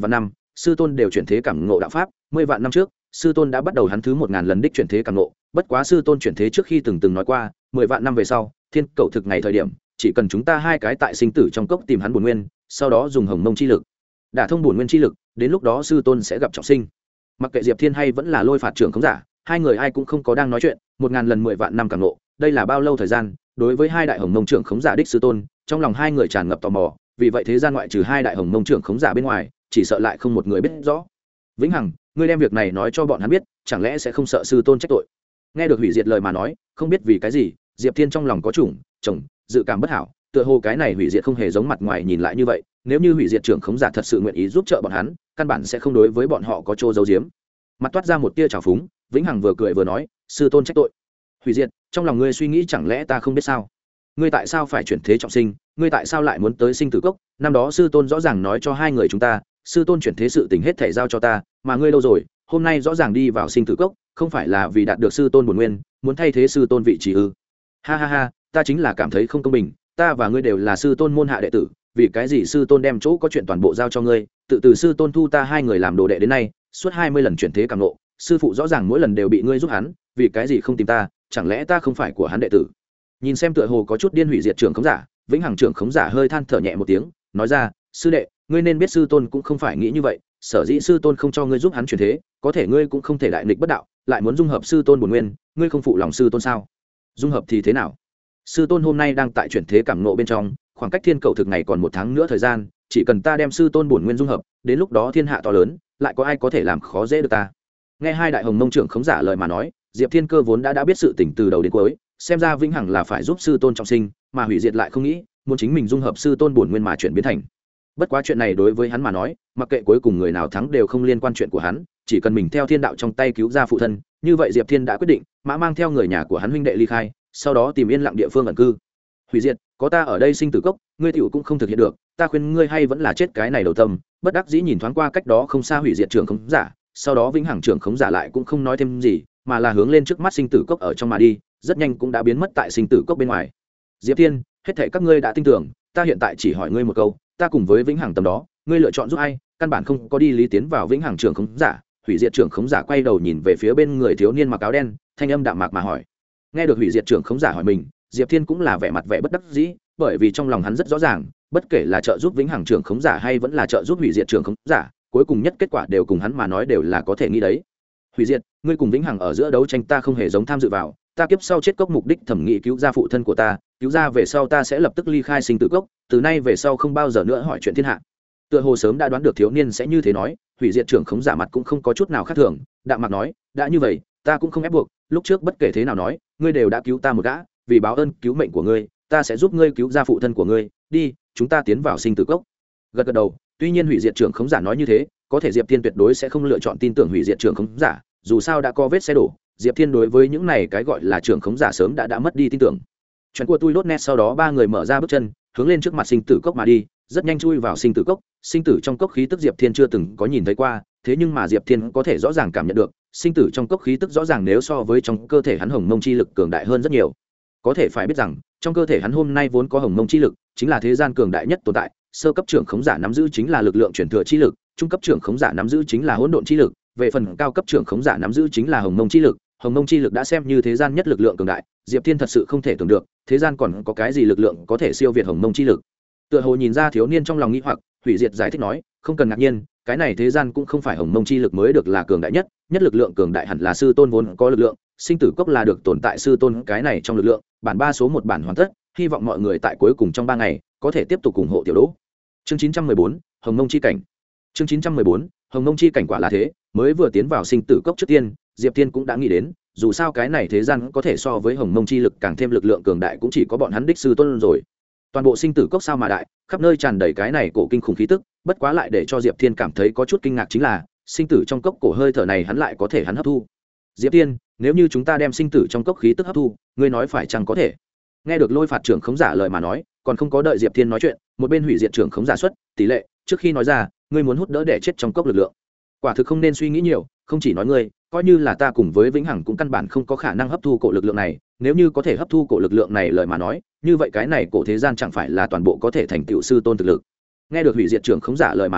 sư tôn đều chuyển thế cảm ngộ đạo pháp. Mười vạn năm trước sư tôn đã bắt đầu hắn thứ một ngàn lần đích chuyển thế cảm ngộ. Bất quá sư tôn chuyển thế trước khi từng từng nói qua, mười vạn năm về sau thiên cầu thực ngày thời điểm, chỉ cần chúng ta hai cái tại sinh tử trong cốc tìm hắn bổn nguyên, sau đó dùng hồng mông chi lực đả thông bổn nguyên chi lực, đến lúc đó sư tôn sẽ gặp trọng sinh. Mặc kệ Diệp Thiên hay vẫn là Lôi Phạt trưởng khống giả, hai người ai cũng không có đang nói chuyện. Một ngàn lần mười vạn năm cảm ngộ, đây là bao lâu thời gian? Đối với hai đại hồng mông trưởng khống giả đích sư tôn, trong lòng hai người tràn ngập tò mò. Vì vậy thế gian ngoại trừ hai đại hồng mông trưởng khống giả bên ngoài, chỉ sợ lại không một người biết rõ. Vĩnh Hằng, ngươi đem việc này nói cho bọn hắn biết, chẳng lẽ sẽ không sợ sư tôn trách tội? Nghe được hủy diệt lời mà nói, không biết vì cái gì, Diệp Thiên trong lòng có chủng chồng dự cảm bất hảo. Tựa hồ cái này hủy diệt không hề giống mặt ngoài nhìn lại như vậy. Nếu như hủy diệt trưởng khống giả thật sự nguyện ý giúp trợ bọn hắn, căn bản sẽ không đối với bọn họ có chỗ giấu giếm. Mặt toát ra một tia trào phúng, Vĩnh Hằng vừa cười vừa nói, sư tôn trách tội. Hủy diệt, trong lòng ngươi suy nghĩ chẳng lẽ ta không biết sao? Ngươi tại sao phải chuyển thế trọng sinh? Ngươi tại sao lại muốn tới sinh tử cốc? Năm đó sư tôn rõ ràng nói cho hai người chúng ta, sư tôn chuyển thế sự tình hết thể giao cho ta, mà ngươi đâu rồi? Hôm nay rõ ràng đi vào sinh tử cốc, không phải là vì đạt được sư tôn bổn nguyên, muốn thay thế sư tôn vị trí ư? Ha ha ha, ta chính là cảm thấy không công bình, ta và ngươi đều là sư tôn môn hạ đệ tử, vì cái gì sư tôn đem chỗ có chuyện toàn bộ giao cho ngươi? Tự từ sư tôn thu ta hai người làm đồ đệ đến nay, suốt hai mươi lần chuyển thế cảm ngộ, sư phụ rõ ràng mỗi lần đều bị ngươi giúp hắn, vì cái gì không tìm ta? Chẳng lẽ ta không phải của hắn đệ tử? Nhìn xem tựa hồ có chút điên hủy diệt trưởng khống giả, Vĩnh Hằng trưởng khống giả hơi than thở nhẹ một tiếng, nói ra, sư đệ, ngươi nên biết sư tôn cũng không phải nghĩ như vậy, sở dĩ sư tôn không cho ngươi giúp hắn chuyển thế, có thể ngươi cũng không thể đại nghịch bất đạo, lại muốn dung hợp sư tôn bổn nguyên, ngươi không phụ lòng sư tôn sao? Dung hợp thì thế nào? Sư tôn hôm nay đang tại chuyển thế cảm ngộ bên trong, khoảng cách thiên cầu thực ngày còn một tháng nữa thời gian, chỉ cần ta đem sư tôn bổn nguyên dung hợp, đến lúc đó thiên hạ to lớn, lại có ai có thể làm khó dễ được ta? Nghe hai đại hồng mông trưởng khống giả lời mà nói, Diệp Thiên Cơ vốn đã đã biết sự tình từ đầu đến cuối, xem ra Vĩnh Hằng là phải giúp sư tôn trọng sinh, mà hủy diệt lại không nghĩ muốn chính mình dung hợp sư tôn bổn nguyên mà chuyển biến thành. Bất quá chuyện này đối với hắn mà nói, mặc kệ cuối cùng người nào thắng đều không liên quan chuyện của hắn, chỉ cần mình theo thiên đạo trong tay cứu ra phụ thân, như vậy Diệp Thiên đã quyết định mã mang theo người nhà của hắn huynh đệ ly khai, sau đó tìm yên lặng địa phương ẩn cư. Hủy diệt, có ta ở đây sinh tử cốc, ngươi tiểu cũng không thực hiện được, ta khuyên ngươi hay vẫn là chết cái này đầu tâm. Bất đắc dĩ nhìn thoáng qua cách đó không xa hủy diệt trưởng khống giả, sau đó Vĩnh Hằng trưởng khống giả lại cũng không nói thêm gì, mà là hướng lên trước mắt sinh tử cốc ở trong mà đi, rất nhanh cũng đã biến mất tại sinh tử cốc bên ngoài. Diệp Thiên, hết thảy các ngươi đã tin tưởng, ta hiện tại chỉ hỏi ngươi một câu, ta cùng với Vĩnh Hằng tầm đó, ngươi lựa chọn giúp ai? Căn bản không có đi lý tiến vào Vĩnh Hằng trưởng khống giả. Hủy diệt trưởng khống giả quay đầu nhìn về phía bên người thiếu niên mặc áo đen, thanh âm đạm mạc mà hỏi. Nghe được hủy diệt trưởng khống giả hỏi mình, Diệp Thiên cũng là vẻ mặt vẻ bất đắc dĩ, bởi vì trong lòng hắn rất rõ ràng, bất kể là trợ giúp Vĩnh Hằng trưởng khống giả hay vẫn là trợ giúp hủy diệt trưởng khống giả, cuối cùng nhất kết quả đều cùng hắn mà nói đều là có thể nghĩ đấy. Hủy diệt, ngươi cùng Vĩnh Hằng ở giữa đấu tranh ta không hề giống tham dự vào, ta kiếp sau chết cốc mục đích thẩm nghị cứu ra phụ thân của ta, cứu ra về sau ta sẽ lập tức ly khai sinh tử cốc, từ nay về sau không bao giờ nữa hỏi chuyện thiên hạ. Tựa hồ sớm đã đoán được thiếu niên sẽ như thế nói, hủy diệt trưởng khống giả mặt cũng không có chút nào khác thường, đạm mạc nói, đã như vậy, ta cũng không ép buộc, lúc trước bất kể thế nào nói, ngươi đều đã cứu ta một gã, vì báo ơn cứu mệnh của ngươi, ta sẽ giúp ngươi cứu ra phụ thân của ngươi, đi, chúng ta tiến vào sinh tử cốc. Gật gật đầu, tuy nhiên hủy diệt trưởng khống giả nói như thế, có thể Diệp Thiên tuyệt đối sẽ không lựa chọn tin tưởng hủy diệt trưởng khống giả, dù sao đã có vết xe đổ, Diệp Thiên đối với những này cái gọi là trưởng khống giả sớm đã đã mất đi tin tưởng. Chuyện của tôi lốt nét sau đó ba người mở ra bước chân, hướng lên trước mặt sinh tử cốc mà đi, rất nhanh chui vào sinh tử cốc. Sinh tử trong cốc khí tức Diệp Thiên chưa từng có nhìn thấy qua, thế nhưng mà Diệp Thiên có thể rõ ràng cảm nhận được, sinh tử trong cốc khí tức rõ ràng nếu so với trong cơ thể hắn hồng mông chi lực cường đại hơn rất nhiều. Có thể phải biết rằng, trong cơ thể hắn hôm nay vốn có hồng mông chi lực, chính là thế gian cường đại nhất tồn tại, sơ cấp trưởng khống giả nắm giữ chính là lực lượng chuyển thừa chi lực, trung cấp trưởng khống giả nắm giữ chính là hỗn độn chi lực, về phần cao cấp trưởng khống giả nắm giữ chính là hồng mông chi lực. Hồng mông chi lực đã xem như thế gian nhất lực lượng cường đại, Diệp Thiên thật sự không thể tưởng được, thế gian còn có cái gì lực lượng có thể siêu việt hồng mông chi lực. Tựa hồ nhìn ra thiếu niên trong lòng nghĩ hoặc, hủy diệt giải thích nói, không cần ngạc nhiên, cái này thế gian cũng không phải hồng mông chi lực mới được là cường đại nhất, nhất lực lượng cường đại hẳn là sư tôn vốn có lực lượng, sinh tử cốc là được tồn tại sư tôn cái này trong lực lượng, bản ba số một bản hoàn tất, hy vọng mọi người tại cuối cùng trong ba ngày có thể tiếp tục ủng hộ tiểu Đỗ. Chương chín trăm mười bốn, Hồng Mông chi cảnh. Chương chín trăm mười bốn, Hồng Mông chi cảnh quả là thế, mới vừa tiến vào sinh tử cốc trước tiên, Diệp Thiên cũng đã nghĩ đến, dù sao cái này thế gian có thể so với hồng mông chi lực càng thêm lực lượng cường đại cũng chỉ có bọn hắn đích sư tôn rồi. Toàn bộ sinh tử cốc sao mà đại, khắp nơi tràn đầy cái này cổ kinh khủng khí tức, bất quá lại để cho Diệp Thiên cảm thấy có chút kinh ngạc chính là, sinh tử trong cốc cổ hơi thở này hắn lại có thể hắn hấp thu. Diệp Thiên, nếu như chúng ta đem sinh tử trong cốc khí tức hấp thu, ngươi nói phải chăng có thể? Nghe được Lôi Phạt trưởng khống giả lời mà nói, còn không có đợi Diệp Thiên nói chuyện, một bên hủy diệt trưởng khống giả xuất tỷ lệ, trước khi nói ra, ngươi muốn hút đỡ để chết trong cốc lực lượng. Quả thực không nên suy nghĩ nhiều, không chỉ nói ngươi, coi như là ta cùng với Vĩnh Hằng cũng căn bản không có khả năng hấp thu cổ lực lượng này, nếu như có thể hấp thu cổ lực lượng này lời mà nói, như vậy cái này cổ thế gian chẳng phải là toàn bộ có thể thành tựu sư tôn thực lực. Nghe được hủy diệt trưởng khống giả lời mà nói,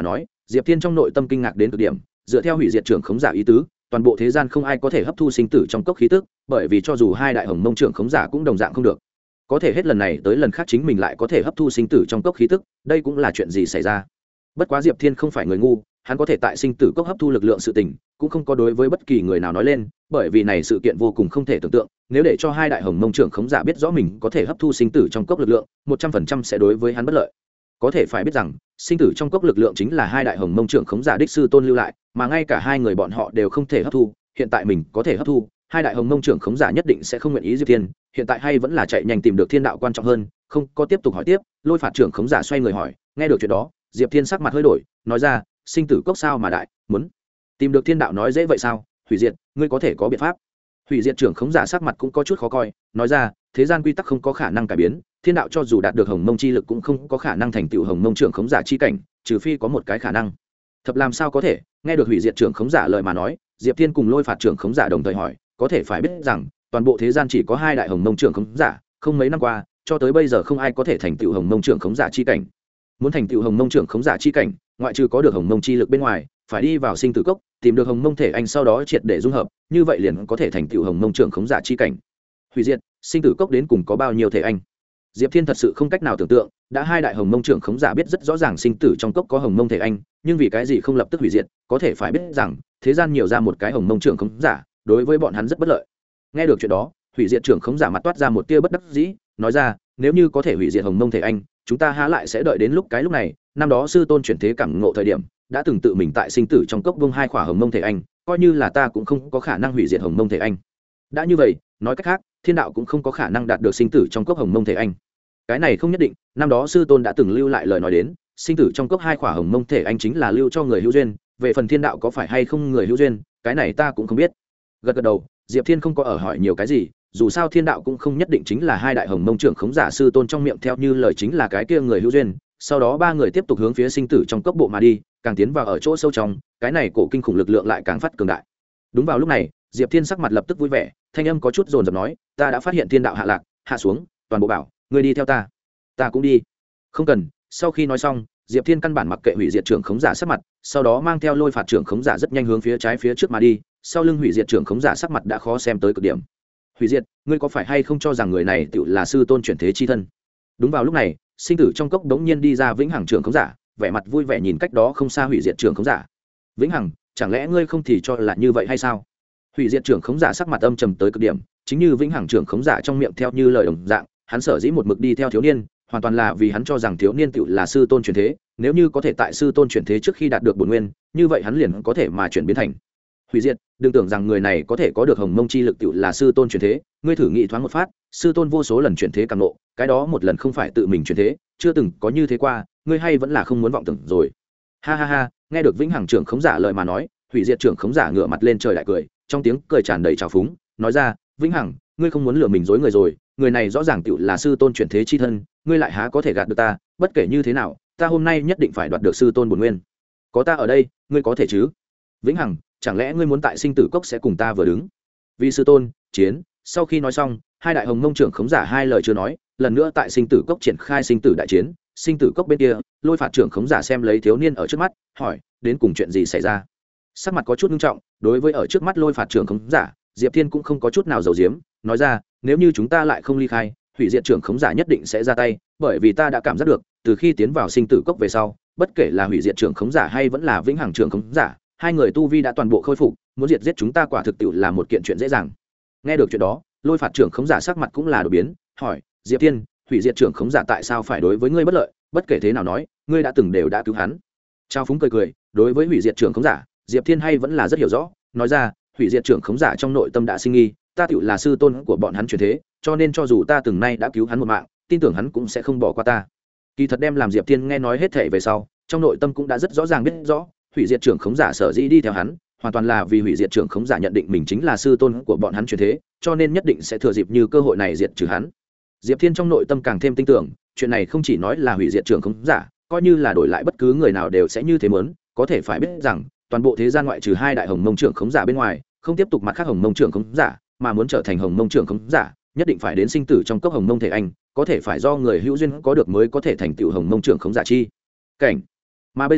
Diệp Thiên trong nội tâm kinh ngạc đến cực điểm, dựa theo hủy diệt trưởng khống giả ý tứ, toàn bộ thế gian không ai có thể hấp thu sinh tử trong cốc khí tức, bởi vì cho dù hai đại hồng mông trưởng khống giả cũng đồng dạng không được. Có thể hết lần này tới lần khác chính mình lại có thể hấp thu sinh tử trong cốc khí tức, đây cũng là chuyện gì xảy ra. Bất quá Diệp Thiên không phải người ngu, hắn có thể tại sinh tử cốc hấp thu lực lượng sự tình, cũng không có đối với bất kỳ người nào nói lên, bởi vì này sự kiện vô cùng không thể tưởng tượng, nếu để cho hai đại hồng mông trưởng khống giả biết rõ mình có thể hấp thu sinh tử trong cốc lực lượng, một trăm phần trăm sẽ đối với hắn bất lợi. Có thể phải biết rằng, sinh tử trong cốc lực lượng chính là hai đại hồng mông trưởng khống giả đích sư tôn lưu lại, mà ngay cả hai người bọn họ đều không thể hấp thu, hiện tại mình có thể hấp thu, hai đại hồng mông trưởng khống giả nhất định sẽ không nguyện ý Diệp Thiên, hiện tại hay vẫn là chạy nhanh tìm được thiên đạo quan trọng hơn, không có tiếp tục hỏi tiếp. Lôi phạt trưởng khống giả xoay người hỏi, nghe được chuyện đó, Diệp Thiên sắc mặt hơi đổi, nói ra, sinh tử cốc sao mà đại, muốn tìm được thiên đạo nói dễ vậy sao? Hủy diệt, ngươi có thể có biện pháp. Hủy diệt trưởng khống giả sắc mặt cũng có chút khó coi, nói ra, thế gian quy tắc không có khả năng cải biến, thiên đạo cho dù đạt được hồng mông chi lực cũng không có khả năng thành tựu hồng mông trưởng khống giả chi cảnh, trừ phi có một cái khả năng. Thập làm sao có thể? Nghe được hủy diệt trưởng khống giả lời mà nói, Diệp Thiên cùng lôi phạt trưởng khống giả đồng thời hỏi, có thể phải biết rằng toàn bộ thế gian chỉ có hai đại hồng mông trưởng khống giả, không mấy năm qua cho tới bây giờ không ai có thể thành tựu hồng mông trưởng khống giả chi cảnh. Muốn thành tựu hồng mông trưởng khống giả chi cảnh, ngoại trừ có được hồng mông chi lực bên ngoài, phải đi vào sinh tử cốc tìm được hồng mông thể anh, sau đó triệt để dung hợp, như vậy liền có thể thành tựu hồng mông trưởng khống giả chi cảnh. Hủy diệt, sinh tử cốc đến cùng có bao nhiêu thể anh? Diệp Thiên thật sự không cách nào tưởng tượng, đã hai đại hồng mông trưởng khống giả biết rất rõ ràng sinh tử trong cốc có hồng mông thể anh, nhưng vì cái gì không lập tức hủy diệt? Có thể phải biết rằng thế gian nhiều ra một cái hồng mông trưởng khống giả, đối với bọn hắn rất bất lợi. Nghe được chuyện đó, hủy diệt trưởng khống giả mặt toát ra một tia bất đắc dĩ, nói ra, nếu như có thể hủy diệt hồng mông thể anh, chúng ta há lại sẽ đợi đến lúc cái lúc này? Năm đó sư tôn chuyển thế cảm ngộ thời điểm, đã từng tự mình tại sinh tử trong cốc vương hai khỏa hồng mông thể anh, coi như là ta cũng không có khả năng hủy diệt hồng mông thể anh. Đã như vậy, nói cách khác, thiên đạo cũng không có khả năng đạt được sinh tử trong cốc hồng mông thể anh. Cái này không nhất định, năm đó sư tôn đã từng lưu lại lời nói đến, sinh tử trong cốc hai khỏa hồng mông thể anh chính là lưu cho người hữu duyên, về phần thiên đạo có phải hay không người hữu duyên, cái này ta cũng không biết. Gật gật đầu, Diệp Thiên không có ở hỏi nhiều cái gì, dù sao thiên đạo cũng không nhất định chính là hai đại hồng mông trưởng khống giả sư tôn trong miệng theo như lời chính là cái kia người hữu duyên. Sau đó ba người tiếp tục hướng phía sinh tử trong cốc bộ mà đi, càng tiến vào ở chỗ sâu trong, cái này cổ kinh khủng lực lượng lại càng phát cường đại. Đúng vào lúc này, Diệp Thiên sắc mặt lập tức vui vẻ, thanh âm có chút dồn dập nói, ta đã phát hiện thiên đạo hạ lạc, hạ xuống, toàn bộ bảo, ngươi đi theo ta. Ta cũng đi. Không cần. Sau khi nói xong, Diệp Thiên căn bản mặc kệ hủy diệt trưởng khống giả sắc mặt, sau đó mang theo lôi phạt trưởng khống giả rất nhanh hướng phía trái phía trước mà đi, sau lưng hủy diệt trưởng khống giả sắc mặt đã khó xem tới cực điểm. Hủy diệt, ngươi có phải hay không cho rằng người này tựu là sư tôn chuyển thế chi thân? Đúng vào lúc này, sinh tử trong cốc đống nhiên đi ra vĩnh hằng trưởng khống giả, vẻ mặt vui vẻ nhìn cách đó không xa hủy diệt trưởng khống giả. Vĩnh hằng, chẳng lẽ ngươi không thì cho là như vậy hay sao? Hủy diệt trưởng khống giả sắc mặt âm trầm tới cực điểm, chính như vĩnh hằng trưởng khống giả trong miệng theo như lời đồng dạng, hắn sở dĩ một mực đi theo thiếu niên, hoàn toàn là vì hắn cho rằng thiếu niên tựu là sư tôn chuyển thế, nếu như có thể tại sư tôn chuyển thế trước khi đạt được bổn nguyên, như vậy hắn liền có thể mà chuyển biến thành hủy diệt. Đừng tưởng rằng người này có thể có được hồng mông chi lực tựu là sư tôn chuyển thế, ngươi thử nghĩ thoáng một phát, sư tôn vô số lần chuyển thế càng nộ, cái đó một lần không phải tự mình chuyển thế, chưa từng có như thế qua, ngươi hay vẫn là không muốn vọng tưởng rồi. Ha ha ha, nghe được vĩnh hằng trưởng khống giả lời mà nói, hủy diệt trưởng khống giả ngửa mặt lên trời đại cười, trong tiếng cười tràn đầy trào phúng, nói ra, vĩnh hằng, ngươi không muốn lừa mình dối người rồi, người này rõ ràng tựu là sư tôn chuyển thế chi thân, ngươi lại há có thể gạt được ta? Bất kể như thế nào, ta hôm nay nhất định phải đoạt được sư tôn bổn nguyên. Có ta ở đây, ngươi có thể chứ? Vĩnh hằng, chẳng lẽ ngươi muốn tại sinh tử cốc sẽ cùng ta vừa đứng vì sư tôn chiến? Sau khi nói xong, hai đại hồng mông trưởng khống giả hai lời chưa nói, lần nữa tại sinh tử cốc triển khai sinh tử đại chiến. Sinh tử cốc bên kia, lôi phạt trưởng khống giả xem lấy thiếu niên ở trước mắt, hỏi, đến cùng chuyện gì xảy ra? Sắc mặt có chút nghiêm trọng, đối với ở trước mắt lôi phạt trưởng khống giả, Diệp Thiên cũng không có chút nào giấu giếm, nói ra, nếu như chúng ta lại không ly khai, hủy diệt trưởng khống giả nhất định sẽ ra tay, bởi vì ta đã cảm giác được, từ khi tiến vào sinh tử cốc về sau, bất kể là hủy diệt trưởng khống giả hay vẫn là vĩnh hằng trưởng khống giả, hai người tu vi đã toàn bộ khôi phục, muốn diệt giết chúng ta quả thực tiệu là một kiện chuyện dễ dàng. Nghe được chuyện đó, lôi phạt trưởng khống giả sắc mặt cũng là đổi biến, hỏi, Diệp Thiên, hủy diệt trưởng khống giả tại sao phải đối với ngươi bất lợi? Bất kể thế nào nói, ngươi đã từng đều đã cứu hắn. Trao Phúng cười cười, đối với hủy diệt trưởng khống giả, Diệp Thiên hay vẫn là rất hiểu rõ, nói ra, hủy diệt trưởng khống giả trong nội tâm đã sinh nghi, ta tựu là sư tôn của bọn hắn chuyển thế, cho nên cho dù ta từng nay đã cứu hắn một mạng, tin tưởng hắn cũng sẽ không bỏ qua ta. Kỳ thật đem làm Diệp Thiên nghe nói hết thể về sau, trong nội tâm cũng đã rất rõ ràng biết rõ, hủy diệt trưởng khống giả sở dĩ đi theo hắn, hoàn toàn là vì hủy diệt trưởng khống giả nhận định mình chính là sư tôn của bọn hắn chuyển thế, cho nên nhất định sẽ thừa dịp như cơ hội này diệt trừ hắn. Diệp Thiên trong nội tâm càng thêm tin tưởng, chuyện này không chỉ nói là hủy diệt trưởng khống giả, coi như là đổi lại bất cứ người nào đều sẽ như thế muốn, có thể phải biết rằng, toàn bộ thế gian ngoại trừ hai đại hồng mông trưởng khống giả bên ngoài, không tiếp tục mặt khác hồng mông trưởng khống giả, mà muốn trở thành hồng mông trưởng khống giả, nhất định phải đến sinh tử trong cốc hồng mông thể anh, có thể phải do người hữu duyên có được mới có thể thành tựu hồng mông trưởng khống giả chi cảnh. Mà bây giờ,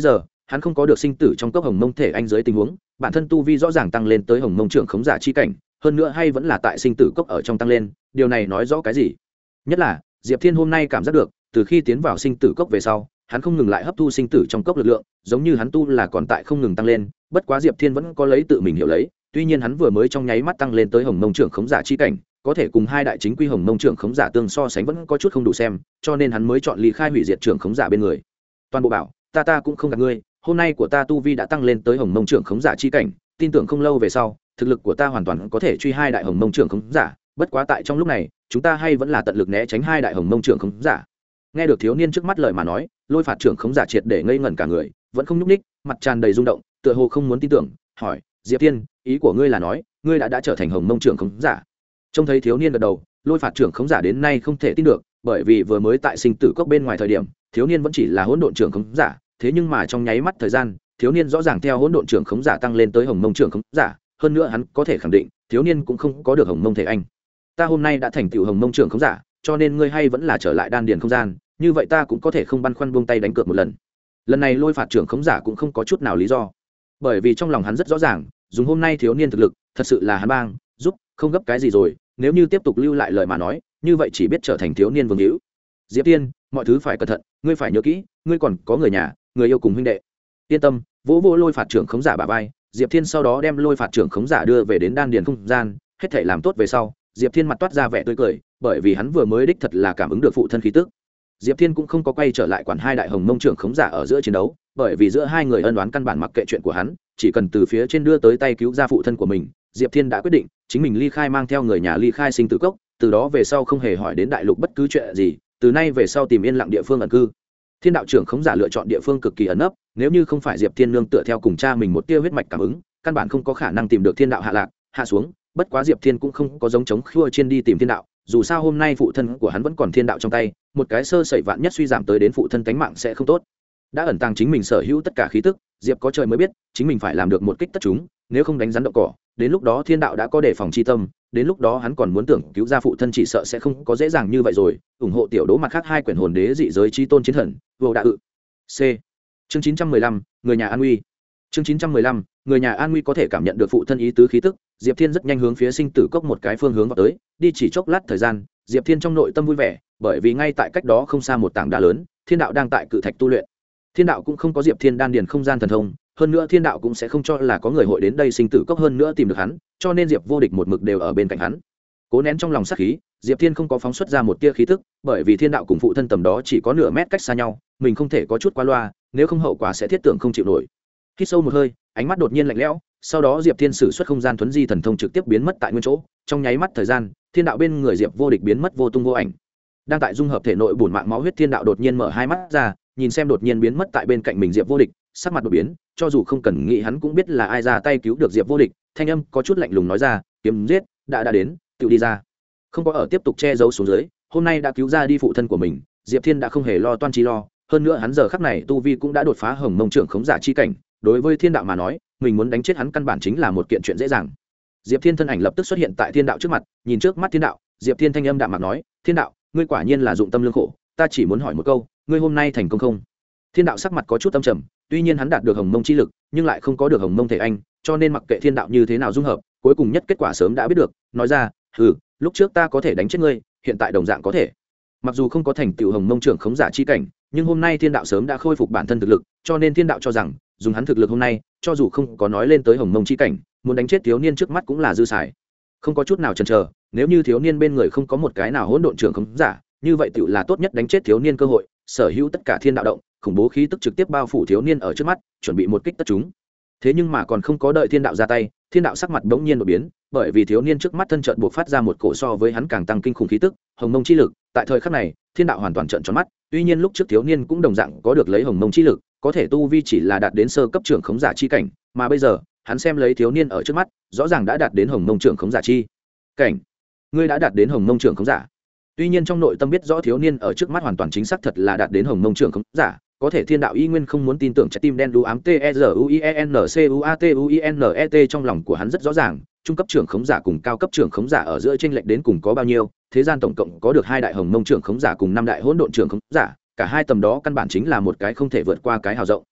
hắn không có được sinh tử trong cốc hồng mông thể anh dưới tình huống, bản thân tu vi rõ ràng tăng lên tới hồng mông trưởng khống giả chi cảnh, hơn nữa hay vẫn là tại sinh tử cốc ở trong tăng lên, điều này nói rõ cái gì? Nhất là Diệp Thiên hôm nay cảm giác được, từ khi tiến vào sinh tử cốc về sau, hắn không ngừng lại hấp thu sinh tử trong cốc lực lượng, giống như hắn tu là còn tại không ngừng tăng lên, bất quá Diệp Thiên vẫn có lấy tự mình hiểu lấy, tuy nhiên hắn vừa mới trong nháy mắt tăng lên tới hồng mông trưởng khống giả chi cảnh, có thể cùng hai đại chính quy hồng mông trưởng khống giả tương so sánh vẫn có chút không đủ xem, cho nên hắn mới chọn ly khai hủy diệt trưởng khống giả bên người. Toàn bộ bảo, ta ta cũng không gạt ngươi, hôm nay của ta tu vi đã tăng lên tới hồng mông trưởng khống giả chi cảnh, tin tưởng không lâu về sau, thực lực của ta hoàn toàn có thể truy hai đại hồng mông trưởng khống giả, bất quá tại trong lúc này, chúng ta hay vẫn là tận lực né tránh hai đại hồng mông trưởng khống giả. Nghe được thiếu niên trước mắt lời mà nói, Lôi Phạt trưởng khống giả triệt để ngây ngẩn cả người, vẫn không nhúc ních, mặt tràn đầy rung động, tựa hồ không muốn tin tưởng, hỏi: "Diệp Thiên, ý của ngươi là nói, ngươi đã đã trở thành hồng mông trưởng khống giả?" Trông thấy thiếu niên gật đầu, Lôi Phạt trưởng khống giả đến nay không thể tin được, bởi vì vừa mới tại sinh tử cốc bên ngoài thời điểm, thiếu niên vẫn chỉ là hỗn độn trưởng khống giả, thế nhưng mà trong nháy mắt thời gian, thiếu niên rõ ràng theo hỗn độn trưởng khống giả tăng lên tới hồng mông trưởng khống giả, hơn nữa hắn có thể khẳng định, thiếu niên cũng không có được hồng mông thể anh. Ta hôm nay đã thành tựu hồng mông trưởng khống giả, cho nên ngươi hay vẫn là trở lại đan điền không gian, như vậy ta cũng có thể không băn khoăn buông tay đánh cược một lần. Lần này Lôi Phạt trưởng khống giả cũng không có chút nào lý do, bởi vì trong lòng hắn rất rõ ràng, dùng hôm nay thiếu niên thực lực, thật sự là hắn bang giúp không gấp cái gì rồi, nếu như tiếp tục lưu lại lời mà nói, như vậy chỉ biết trở thành thiếu niên vương hữu. Diệp Tiên, mọi thứ phải cẩn thận, ngươi phải nhớ kỹ, ngươi còn có người nhà, người yêu cùng huynh đệ. Yên tâm, vỗ vỗ Lôi Phạt trưởng khống giả bả vai, Diệp Thiên sau đó đem Lôi Phạt trưởng khống giả đưa về đến đan điền không gian, hết thảy làm tốt về sau, Diệp Thiên mặt toát ra vẻ tươi cười, bởi vì hắn vừa mới đích thật là cảm ứng được phụ thân khí tức. Diệp Thiên cũng không có quay trở lại quản hai đại hồng mông trưởng khống giả ở giữa chiến đấu, bởi vì giữa hai người ân oán căn bản mặc kệ chuyện của hắn, chỉ cần từ phía trên đưa tới tay cứu ra phụ thân của mình, Diệp Thiên đã quyết định, chính mình ly khai mang theo người nhà ly khai sinh tử cốc, từ đó về sau không hề hỏi đến đại lục bất cứ chuyện gì, từ nay về sau tìm yên lặng địa phương ẩn cư. Thiên đạo trưởng khống giả lựa chọn địa phương cực kỳ ẩn nấp, nếu như không phải Diệp Thiên nương tựa theo cùng cha mình một tia huyết mạch cảm ứng, căn bản không có khả năng tìm được thiên đạo hạ lạc, hạ xuống, bất quá Diệp Thiên cũng không có giống chống khua trên đi tìm thiên đạo, dù sao hôm nay phụ thân của hắn vẫn còn thiên đạo trong tay, một cái sơ sẩy vạn nhất suy giảm tới đến phụ thân tánh mạng sẽ không tốt. Đã ẩn tàng chính mình sở hữu tất cả khí tức, Diệp có trời mới biết, chính mình phải làm được một kích tất chúng, nếu không đánh rắn động cỏ, đến lúc đó thiên đạo đã có đề phòng chi tâm, đến lúc đó hắn còn muốn tưởng cứu ra phụ thân chỉ sợ sẽ không có dễ dàng như vậy rồi. Ủng hộ tiểu đố mặt khác hai quyển hồn đế dị giới chi tôn chiến thần, vô đạo ự. C. Chương chín trăm mười lăm, người nhà an nguy. Chương chín trăm mười lăm, người nhà an nguy có thể cảm nhận được phụ thân ý tứ khí tức, Diệp Thiên rất nhanh hướng phía sinh tử cốc một cái phương hướng vào tới, đi chỉ chốc lát thời gian, Diệp Thiên trong nội tâm vui vẻ, bởi vì ngay tại cách đó không xa một tảng đá lớn, thiên đạo đang tại cự thạch tu luyện. Thiên đạo cũng không có Diệp Thiên đan điền không gian thần thông, hơn nữa thiên đạo cũng sẽ không cho là có người hội đến đây sinh tử cốc hơn nữa tìm được hắn, cho nên Diệp Vô Địch một mực đều ở bên cạnh hắn. Cố nén trong lòng sát khí, Diệp Thiên không có phóng xuất ra một tia khí tức, bởi vì thiên đạo cùng phụ thân tầm đó chỉ có nửa mét cách xa nhau, mình không thể có chút quá loa, nếu không hậu quả sẽ thiết tưởng không chịu nổi. Hít sâu một hơi, ánh mắt đột nhiên lạnh lẽo, sau đó Diệp Thiên sử xuất không gian thuấn di thần thông trực tiếp biến mất tại nguyên chỗ, trong nháy mắt thời gian, thiên đạo bên người Diệp Vô Địch biến mất vô tung vô ảnh. Đang tại dung hợp thể nội bổn mạng máu huyết thiên đạo đột nhiên mở hai mắt ra, nhìn xem đột nhiên biến mất tại bên cạnh mình Diệp Vô Địch, sắc mặt đột biến, cho dù không cần nghĩ hắn cũng biết là ai ra tay cứu được Diệp Vô Địch, thanh âm có chút lạnh lùng nói ra, kiếm giết, đã đã đến, tự đi ra. Không có ở tiếp tục che giấu xuống dưới, hôm nay đã cứu ra đi phụ thân của mình, Diệp Thiên đã không hề lo toan chi lo, hơn nữa hắn giờ khắc này tu vi cũng đã đột phá hồng mông trưởng khống giả chi cảnh, đối với thiên đạo mà nói, mình muốn đánh chết hắn căn bản chính là một kiện chuyện dễ dàng. Diệp Thiên thân ảnh lập tức xuất hiện tại thiên đạo trước mặt, nhìn trước mắt thiên đạo, Diệp Thiên thanh âm đạm mạc nói, thiên đạo, ngươi quả nhiên là dụng tâm lương khổ, ta chỉ muốn hỏi một câu, ngươi hôm nay thành công không? Thiên đạo sắc mặt có chút âm trầm, tuy nhiên hắn đạt được hồng mông chi lực, nhưng lại không có được hồng mông thể anh, cho nên mặc kệ thiên đạo như thế nào dung hợp, cuối cùng nhất kết quả sớm đã biết được, nói ra, hừ, lúc trước ta có thể đánh chết ngươi, hiện tại đồng dạng có thể. Mặc dù không có thành tựu hồng mông trưởng khống giả chi cảnh, nhưng hôm nay thiên đạo sớm đã khôi phục bản thân thực lực, cho nên thiên đạo cho rằng, dùng hắn thực lực hôm nay, cho dù không có nói lên tới hồng mông chi cảnh, muốn đánh chết thiếu niên trước mắt cũng là dư xài. Không có chút nào chần chờ, nếu như thiếu niên bên người không có một cái nào hỗn độn trưởng khống giả, như vậy tựu là tốt nhất đánh chết thiếu niên cơ hội, sở hữu tất cả thiên đạo động, khủng bố khí tức trực tiếp bao phủ thiếu niên ở trước mắt, chuẩn bị một kích tất chúng. Thế nhưng mà còn không có đợi thiên đạo ra tay, thiên đạo sắc mặt bỗng nhiên đột biến, bởi vì thiếu niên trước mắt thân trợn buộc phát ra một cổ so với hắn càng tăng kinh khủng khí tức, hồng mông chi lực. Tại thời khắc này, thiên đạo hoàn toàn trợn tròn mắt, tuy nhiên lúc trước thiếu niên cũng đồng dạng có được lấy hồng mông chi lực, có thể tu vi chỉ là đạt đến sơ cấp trưởng khống giả chi cảnh, mà bây giờ, hắn xem lấy thiếu niên ở trước mắt, rõ ràng đã đạt đến hồng mông trưởng khống giả chi cảnh. Ngươi đã đạt đến hồng mông trưởng khống giả. Tuy nhiên trong nội tâm biết rõ thiếu niên ở trước mắt hoàn toàn chính xác thật là đạt đến hồng mông trưởng khống giả, có thể thiên đạo y nguyên không muốn tin tưởng, trái tim đen đu ám t e r u i e n c u a t u i n e t trong lòng của hắn rất rõ ràng, trung cấp trưởng khống giả cùng cao cấp trưởng khống giả ở giữa chênh lệch đến cùng có bao nhiêu, thế gian tổng cộng có được hai đại hồng mông trưởng khống giả cùng năm đại hỗn độn trưởng khống giả, cả hai tầm đó căn bản chính là một cái không thể vượt qua cái hào rộng.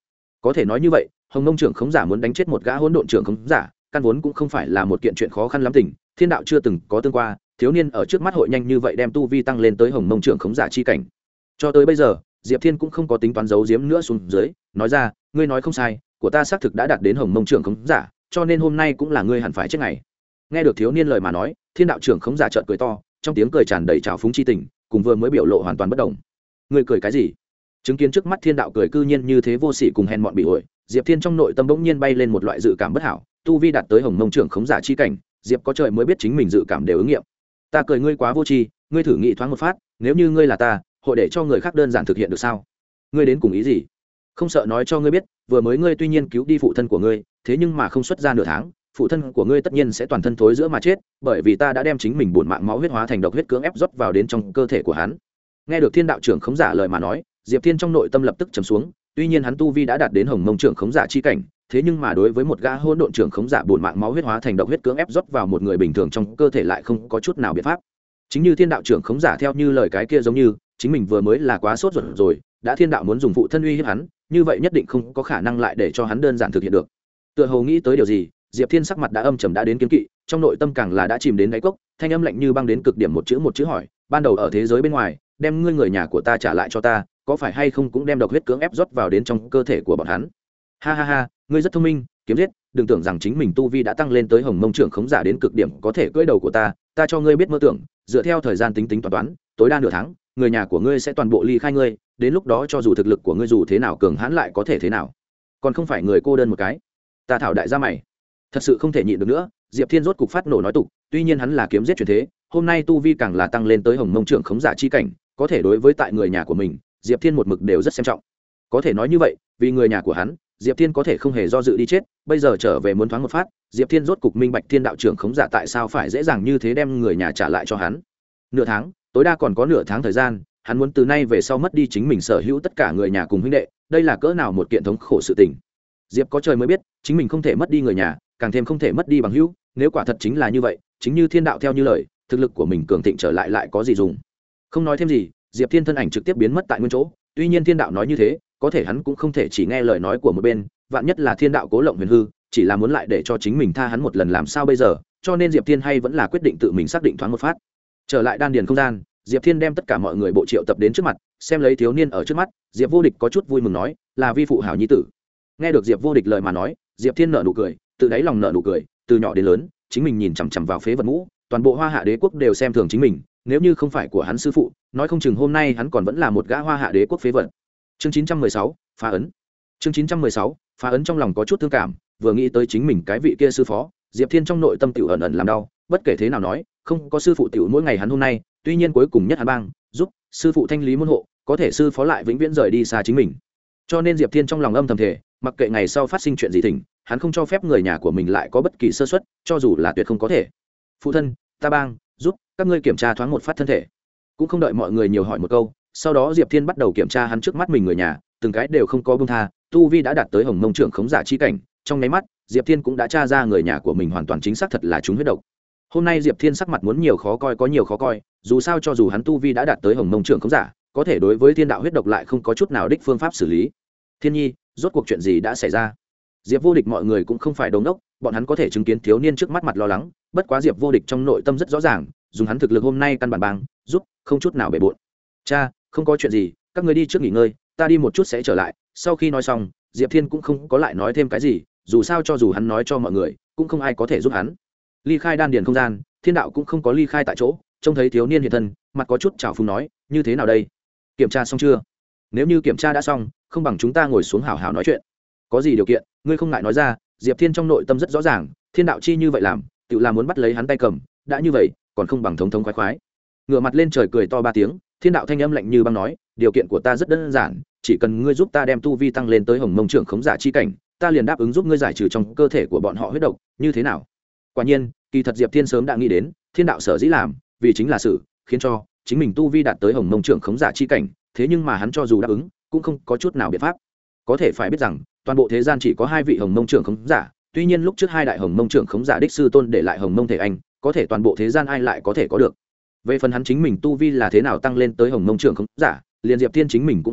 có thể nói như vậy hồng mông trưởng khống giả muốn đánh chết một gã hỗn độn trưởng khống giả căn vốn cũng không phải là một kiện chuyện khó khăn lắm tình thiên đạo chưa từng có tương qua thiếu niên ở trước mắt hội nhanh như vậy đem tu vi tăng lên tới hồng mông trưởng khống giả chi cảnh. Cho tới bây giờ Diệp Thiên cũng không có tính toán giấu giếm nữa xuống dưới nói ra ngươi nói không sai của ta xác thực đã đạt đến hồng mông trưởng khống giả cho nên hôm nay cũng là ngươi hẳn phải chết ngày. Nghe được thiếu niên lời mà nói thiên đạo trưởng khống giả trợn cười to trong tiếng cười tràn đầy trào phúng chi tình cùng vừa mới biểu lộ hoàn toàn bất đồng. Ngươi cười cái gì? Chứng kiến trước mắt thiên đạo cười cư nhiên như thế vô sỉ cùng hèn mọn bị ổi Diệp Thiên trong nội tâm bỗng nhiên bay lên một loại dự cảm bất hảo tu vi đạt tới hồng mông trưởng khống giả chi cảnh Diệp có trời mới biết chính mình dự cảm đều ứng nghiệm. Ta cười ngươi quá vô tri ngươi thử nghĩ thoáng một phát nếu như ngươi là ta hội để cho người khác đơn giản thực hiện được sao? Ngươi đến cùng ý gì? Không sợ nói cho ngươi biết vừa mới ngươi tuy nhiên cứu đi phụ thân của ngươi thế nhưng mà không xuất ra nửa tháng phụ thân của ngươi tất nhiên sẽ toàn thân thối giữa mà chết bởi vì ta đã đem chính mình bổn mạng máu huyết hóa thành độc huyết cưỡng ép rót vào đến trong cơ thể của hắn. Nghe được thiên đạo trưởng khống giả lời mà nói Diệp Thiên trong nội tâm lập tức trầm xuống tuy nhiên hắn tu vi đã đạt đến hồng mông trưởng khống giả chi cảnh thế nhưng mà đối với một gã hỗn độn trưởng khống giả bổn mạng máu huyết hóa thành độc huyết cưỡng ép rót vào một người bình thường trong cơ thể lại không có chút nào biện pháp. Chính như thiên đạo trưởng khống giả theo như lời cái kia giống như chính mình vừa mới là quá sốt ruột rồi đã thiên đạo muốn dùng phụ thân uy hiếp hắn như vậy nhất định không có khả năng lại để cho hắn đơn giản thực hiện được. Tựa hồ nghĩ tới điều gì Diệp Thiên sắc mặt đã âm trầm đã đến kiên kỵ trong nội tâm càng là đã chìm đến đáy cốc thanh âm lạnh như băng đến cực điểm một chữ một chữ hỏi ban đầu ở thế giới bên ngoài đem ngươi người nhà của ta trả lại cho ta có phải hay không cũng đem độc huyết cưỡng ép rót vào đến trong cơ thể của bọn hắn? Ha ha ha ngươi rất thông minh kiếm giết đừng tưởng rằng chính mình tu vi đã tăng lên tới hồng mông trưởng khống giả đến cực điểm có thể cưỡi đầu của ta ta cho ngươi biết mơ tưởng dựa theo thời gian tính tính toán toán tối đa nửa tháng người nhà của ngươi sẽ toàn bộ ly khai ngươi đến lúc đó cho dù thực lực của ngươi dù thế nào cường hãn lại có thể thế nào còn không phải người cô đơn một cái. Ta thảo đại gia mày thật sự không thể nhịn được nữa Diệp Thiên rốt cục phát nổ nói tục tuy nhiên hắn là kiếm giết truyền thế hôm nay tu vi càng là tăng lên tới hồng mông trưởng khống giả chi cảnh có thể đối với tại người nhà của mình Diệp Thiên một mực đều rất xem trọng có thể nói như vậy vì người nhà của hắn Diệp Thiên có thể không hề do dự đi chết bây giờ trở về muốn thoáng một phát Diệp Thiên rốt cục minh bạch thiên đạo trưởng khống giả tại sao phải dễ dàng như thế đem người nhà trả lại cho hắn. Nửa tháng tối đa còn có nửa tháng thời gian hắn muốn từ nay về sau mất đi chính mình sở hữu tất cả người nhà cùng huynh đệ đây là cỡ nào một kiện thống khổ sự tình. Diệp có trời mới biết chính mình không thể mất đi người nhà càng thêm không thể mất đi bằng hữu nếu quả thật chính là như vậy chính như thiên đạo theo như lời thực lực của mình cường thịnh trở lại lại có gì dùng. Không nói thêm gì Diệp Thiên thân ảnh trực tiếp biến mất tại nguyên chỗ tuy nhiên thiên đạo nói như thế có thể hắn cũng không thể chỉ nghe lời nói của một bên vạn nhất là thiên đạo cố lộng huyền hư chỉ là muốn lại để cho chính mình tha hắn một lần làm sao bây giờ cho nên Diệp Thiên hay vẫn là quyết định tự mình xác định thoáng một phát. Trở lại đan điền không gian Diệp Thiên đem tất cả mọi người bộ triệu tập đến trước mặt xem lấy thiếu niên ở trước mắt Diệp Vô Địch có chút vui mừng nói là vi phụ hảo nhi tử. Nghe được Diệp Vô Địch lời mà nói Diệp Thiên nở nụ cười tự đáy lòng nở nụ cười từ nhỏ đến lớn chính mình nhìn chằm chằm vào phế vật ngũ toàn bộ Hoa Hạ Đế quốc đều xem thường chính mình nếu như không phải của hắn sư phụ nói không chừng hôm nay hắn còn vẫn là một gã Hoa Hạ Đế quốc phế vật. Chương chín trăm mười sáu phá ấn. Chương chín trăm mười sáu phá ấn trong lòng có chút thương cảm vừa nghĩ tới chính mình cái vị kia sư phó Diệp Thiên trong nội tâm tiểu ẩn ẩn làm đau bất kể thế nào nói không có sư phụ tiểu mỗi ngày hắn hôm nay tuy nhiên cuối cùng nhất hắn bang giúp sư phụ thanh lý môn hộ có thể sư phó lại vĩnh viễn rời đi xa chính mình cho nên Diệp Thiên trong lòng âm thầm thể mặc kệ ngày sau phát sinh chuyện gì thỉnh hắn không cho phép người nhà của mình lại có bất kỳ sơ suất cho dù là tuyệt không có thể. Phụ thân ta bang giúp các ngươi kiểm tra thoáng một phát thân thể. Cũng không đợi mọi người nhiều hỏi một câu sau đó Diệp Thiên bắt đầu kiểm tra hắn trước mắt mình người nhà từng cái đều không có buông tha tu vi đã đạt tới hồng mông trưởng khống giả chi cảnh trong nháy mắt Diệp Thiên cũng đã tra ra người nhà của mình hoàn toàn chính xác thật là chúng huyết độc. Hôm nay Diệp Thiên sắc mặt muốn nhiều khó coi có nhiều khó coi dù sao cho dù hắn tu vi đã đạt tới hồng mông trưởng khống giả có thể đối với thiên đạo huyết độc lại không có chút nào đích phương pháp xử lý. Thiên nhi rốt cuộc chuyện gì đã xảy ra? Diệp Vô Địch mọi người cũng không phải đống đốc bọn hắn có thể chứng kiến thiếu niên trước mắt mặt lo lắng bất quá Diệp Vô Địch trong nội tâm rất rõ ràng dùng hắn thực lực hôm nay căn bản bang giúp không chút nào bề bộn. Cha không có chuyện gì các người đi trước nghỉ ngơi ta đi một chút sẽ trở lại. Sau khi nói xong Diệp Thiên cũng không có lại nói thêm cái gì dù sao cho dù hắn nói cho mọi người cũng không ai có thể giúp hắn. Ly khai đan điền không gian thiên đạo cũng không có ly khai tại chỗ trông thấy thiếu niên hiện thân mặt có chút trào phúng nói như thế nào đây kiểm tra xong chưa? Nếu như kiểm tra đã xong không bằng chúng ta ngồi xuống hào hào nói chuyện. Có gì điều kiện ngươi không ngại nói ra. Diệp Thiên trong nội tâm rất rõ ràng thiên đạo chi như vậy làm tự là muốn bắt lấy hắn tay cầm đã như vậy còn không bằng thống thống khoái khoái. Ngửa mặt lên trời cười to ba tiếng thiên đạo thanh âm lạnh như băng nói điều kiện của ta rất đơn giản chỉ cần ngươi giúp ta đem tu vi tăng lên tới hồng mông trưởng khống giả chi cảnh ta liền đáp ứng giúp ngươi giải trừ trong cơ thể của bọn họ huyết độc như thế nào? Quả nhiên kỳ thật Diệp Thiên sớm đã nghĩ đến thiên đạo sở dĩ làm vì chính là sự khiến cho chính mình tu vi đạt tới hồng mông trưởng khống giả chi cảnh thế nhưng mà hắn cho dù đáp ứng cũng không có chút nào biện pháp. Có thể phải biết rằng toàn bộ thế gian chỉ có hai vị hồng mông trưởng khống giả tuy nhiên lúc trước hai đại hồng mông trưởng khống giả đích sư tôn để lại hồng mông thể anh có thể toàn bộ thế gian ai lại có thể có được. Về phần hắn chính mình tu vi là thế nào tăng lên tới hồng mông trưởng khống giả liền Diệp Thiên chính mình cũng không biết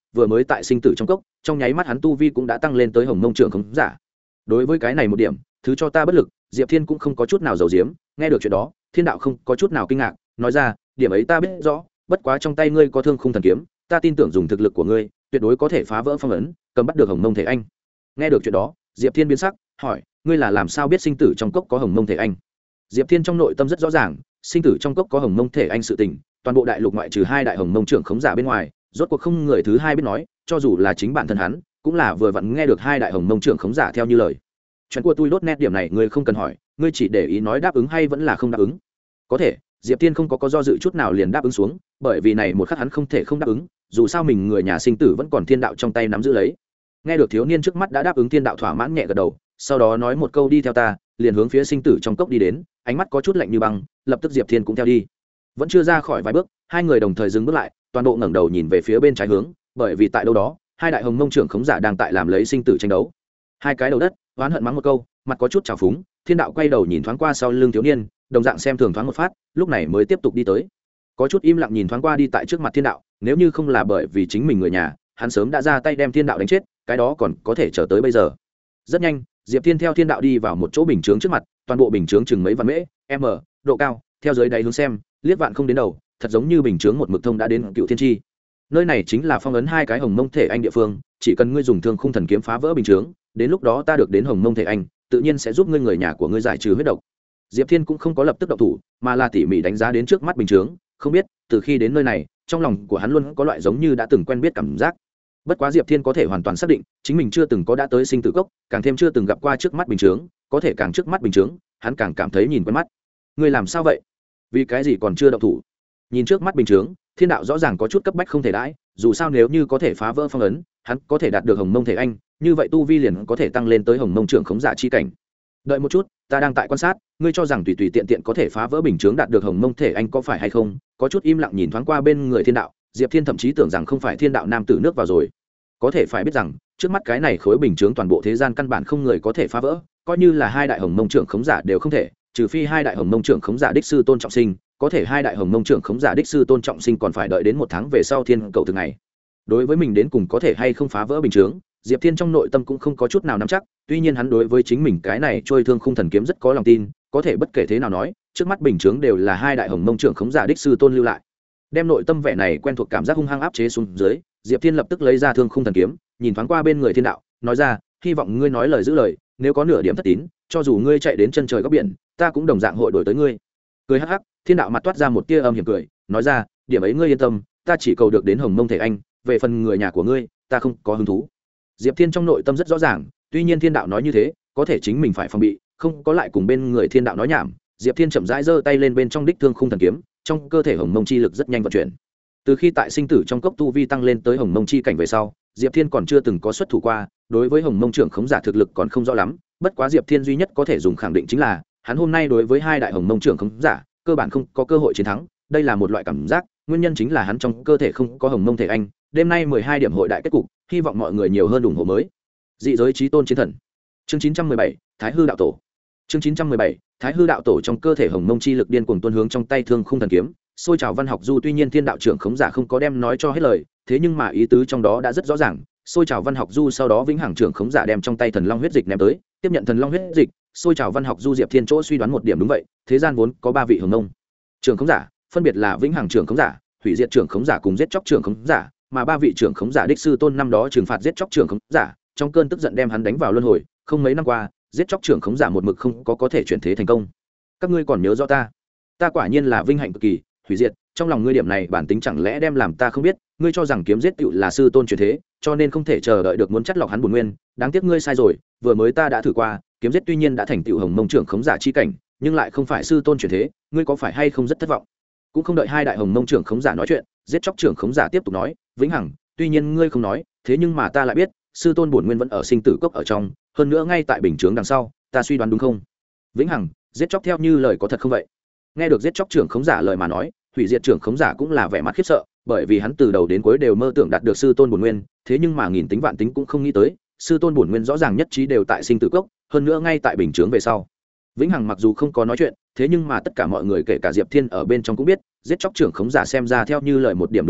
vừa mới tại sinh tử trong cốc trong nháy mắt hắn tu vi cũng đã tăng lên tới hồng mông trưởng khống giả. Đối với cái này một điểm, thứ cho ta bất lực, Diệp Thiên cũng không có chút nào giấu giếm. Nghe được chuyện đó, Thiên đạo không có chút nào kinh ngạc, nói ra, điểm ấy ta biết rõ, bất quá trong tay ngươi có thương khung thần kiếm, ta tin tưởng dùng thực lực của ngươi tuyệt đối có thể phá vỡ phong ấn, cầm bắt được hồng mông thể anh. Nghe được chuyện đó, Diệp Thiên biến sắc, hỏi, ngươi là làm sao biết sinh tử trong cốc có hồng mông thể anh? Diệp Thiên trong nội tâm rất rõ ràng, sinh tử trong cốc có hồng mông thể anh sự tình, toàn bộ đại lục ngoại trừ hai đại hồng mông trưởng khống giả bên ngoài, rốt cuộc không người thứ hai biết nói, cho dù là chính bản thân hắn cũng là vừa vặn nghe được hai đại hồng mông trưởng khống giả theo như lời. Chuyện của tôi đốt nét điểm này ngươi không cần hỏi, ngươi chỉ để ý nói đáp ứng hay vẫn là không đáp ứng. Có thể, Diệp Thiên không có có do dự chút nào liền đáp ứng xuống, bởi vì này một khắc hắn không thể không đáp ứng, dù sao mình người nhà sinh tử vẫn còn thiên đạo trong tay nắm giữ lấy. Nghe được thiếu niên trước mắt đã đáp ứng, thiên đạo thỏa mãn nhẹ gật đầu, sau đó nói một câu đi theo ta, liền hướng phía sinh tử trong cốc đi đến, ánh mắt có chút lạnh như băng, lập tức Diệp Thiên cũng theo đi. Vẫn chưa ra khỏi vài bước, hai người đồng thời dừng bước lại, toàn bộ ngẩng đầu nhìn về phía bên trái hướng, bởi vì tại đâu đó, hai đại hồng mông trưởng khống giả đang tại làm lấy sinh tử tranh đấu. Hai cái đầu đất, oán hận mắng một câu, mặt có chút trào phúng, thiên đạo quay đầu nhìn thoáng qua sau lưng thiếu niên, đồng dạng xem thường thoáng một phát, lúc này mới tiếp tục đi tới. Có chút im lặng nhìn thoáng qua đi tại trước mặt thiên đạo, nếu như không là bởi vì chính mình người nhà, hắn sớm đã ra tay đem thiên đạo đánh chết, cái đó còn có thể chờ tới bây giờ. Rất nhanh, Diệp Thiên theo thiên đạo đi vào một chỗ bình chướng trước mặt, toàn bộ bình chướng chừng mấy vạn mễ, m, độ cao, theo dưới đáy hướng xem, liếc vạn không đến đầu, thật giống như bình chướng một mực thông đã đến cựu thiên tri. Nơi này chính là phong ấn hai cái hồng mông thể anh địa phương, chỉ cần ngươi dùng thương khung thần kiếm phá vỡ bình chướng, đến lúc đó ta được đến hồng mông thể anh, tự nhiên sẽ giúp ngươi người nhà của ngươi giải trừ huyết độc. Diệp Thiên cũng không có lập tức động thủ, mà là tỉ mỉ đánh giá đến trước mắt bình chướng, không biết từ khi đến nơi này, trong lòng của hắn luôn có loại giống như đã từng quen biết cảm giác. Bất quá Diệp Thiên có thể hoàn toàn xác định, chính mình chưa từng có đã tới sinh tử cốc, càng thêm chưa từng gặp qua trước mắt bình chướng, có thể càng trước mắt bình chướng, hắn càng cảm thấy nhìn quen mắt. Ngươi làm sao vậy? Vì cái gì còn chưa động thủ? Nhìn trước mắt bình chướng, thiên đạo rõ ràng có chút cấp bách không thể đãi, dù sao nếu như có thể phá vỡ phong ấn, hắn có thể đạt được hồng mông thể anh, như vậy tu vi liền có thể tăng lên tới hồng mông trưởng khống giả chi cảnh. Đợi một chút, ta đang tại quan sát, ngươi cho rằng tùy tùy tiện tiện có thể phá vỡ bình chướng đạt được hồng mông thể anh có phải hay không? Có chút im lặng nhìn thoáng qua bên người thiên đạo, Diệp Thiên thậm chí tưởng rằng không phải thiên đạo nam tử nước vào rồi. Có thể phải biết rằng, trước mắt cái này khối bình chướng toàn bộ thế gian căn bản không người có thể phá vỡ, coi như là hai đại hồng mông trưởng khống giả đều không thể, trừ phi hai đại hồng mông trưởng khống giả đích sư tôn trọng sinh, có thể hai đại hồng mông trưởng khống giả đích sư tôn trọng sinh còn phải đợi đến một tháng về sau thiên cầu từng ngày. Đối với mình đến cùng có thể hay không phá vỡ bình chướng, Diệp Thiên trong nội tâm cũng không có chút nào nắm chắc, tuy nhiên hắn đối với chính mình cái này trôi thương khung thần kiếm rất có lòng tin, có thể bất kể thế nào nói, trước mắt bình chướng đều là hai đại hồng mông trưởng khống giả đích sư tôn lưu lại. Đem nội tâm vẻ này quen thuộc cảm giác hung hăng áp chế xuống dưới, Diệp Thiên lập tức lấy ra thương khung thần kiếm, nhìn thoáng qua bên người thiên đạo, nói ra, hy vọng ngươi nói lời giữ lời, nếu có nửa điểm thất tín, cho dù ngươi chạy đến chân trời góc biển, ta cũng đồng dạng hội đổi tới ngươi. Cười hắc hắc, thiên đạo mặt toát ra một tia âm hiểm cười, nói ra, điểm ấy ngươi yên tâm, ta chỉ cầu được đến hồng mông thể anh, về phần người nhà của ngươi, ta không có hứng thú. Diệp Thiên trong nội tâm rất rõ ràng, tuy nhiên thiên đạo nói như thế, có thể chính mình phải phòng bị, không có lại cùng bên người thiên đạo nói nhảm. Diệp Thiên chậm rãi giơ tay lên bên trong đích thương khung thần kiếm, trong cơ thể hồng mông chi lực rất nhanh vận chuyển. Từ khi tại sinh tử trong cốc tu vi tăng lên tới hồng mông chi cảnh về sau, Diệp Thiên còn chưa từng có xuất thủ qua, đối với hồng mông trưởng khống giả thực lực còn không rõ lắm, bất quá Diệp Thiên duy nhất có thể dùng khẳng định chính là, hắn hôm nay đối với hai đại hồng mông trưởng khống giả, cơ bản không có cơ hội chiến thắng, đây là một loại cảm giác, nguyên nhân chính là hắn trong cơ thể không có hồng mông thể anh. Đêm nay mười hai điểm hội đại kết cục, hy vọng mọi người nhiều hơn ủng hộ mới. Dị giới chí tôn chiến thần. Chương chín trăm mười bảy, Thái hư đạo tổ. Chương chín trăm mười bảy, Thái hư đạo tổ trong cơ thể hồng mông chi lực điên cuồng tuôn hướng trong tay thương khung thần kiếm, xôi trào văn học du, tuy nhiên thiên đạo trưởng khống giả không có đem nói cho hết lời, thế nhưng mà ý tứ trong đó đã rất rõ ràng, xôi trào văn học du sau đó vĩnh hằng trưởng khống giả đem trong tay thần long huyết dịch ném tới, tiếp nhận thần long huyết dịch, xôi trào văn học du Diệp Thiên chỗ suy đoán một điểm đúng vậy, thế gian vốn có ba vị hồng mông trưởng khống giả, phân biệt là vĩnh hằng trưởng khống giả, hủy diệt trưởng khống giả cùng giết chóc trưởng khống giả, mà ba vị trưởng khống giả đích sư tôn năm đó trừng phạt giết chóc trưởng khống giả, trong cơn tức giận đem hắn đánh vào luân hồi, không mấy năm qua, giết chóc trưởng khống giả một mực không có có thể chuyển thế thành công. Các ngươi còn nhớ rõ ta? Ta quả nhiên là vinh hạnh cực kỳ, hủy diệt, trong lòng ngươi điểm này bản tính chẳng lẽ đem làm ta không biết, ngươi cho rằng kiếm giết tựu là sư tôn chuyển thế, cho nên không thể chờ đợi được muốn chắt lọc hắn bổn nguyên, đáng tiếc ngươi sai rồi, vừa mới ta đã thử qua, kiếm giết tuy nhiên đã thành tựu hồng mông trưởng khống giả chi cảnh, nhưng lại không phải sư tôn chuyển thế, ngươi có phải hay không rất thất vọng? Cũng không đợi hai đại hồng mông trưởng khống giả nói chuyện, giết chóc trưởng khống giả tiếp tục nói, vĩnh hằng, tuy nhiên ngươi không nói, thế nhưng mà ta lại biết, sư tôn bổn nguyên vẫn ở sinh tử cốc ở trong, hơn nữa ngay tại bình chướng đằng sau, ta suy đoán đúng không? Vĩnh hằng, giết chóc theo như lời có thật không vậy? Nghe được giết chóc trưởng khống giả lời mà nói, hủy diệt trưởng khống giả cũng là vẻ mặt khiếp sợ, bởi vì hắn từ đầu đến cuối đều mơ tưởng đạt được sư tôn bổn nguyên, thế nhưng mà nghìn tính vạn tính cũng không nghĩ tới, sư tôn bổn nguyên rõ ràng nhất trí đều tại sinh tử cốc, hơn nữa ngay tại bình chướng về sau. Vĩnh hằng mặc dù không có nói chuyện, thế nhưng mà tất cả mọi người kể cả Diệp Thiên ở bên trong cũng biết, giết chóc trưởng khống giả xem ra theo như lời một điểm đúng vậy,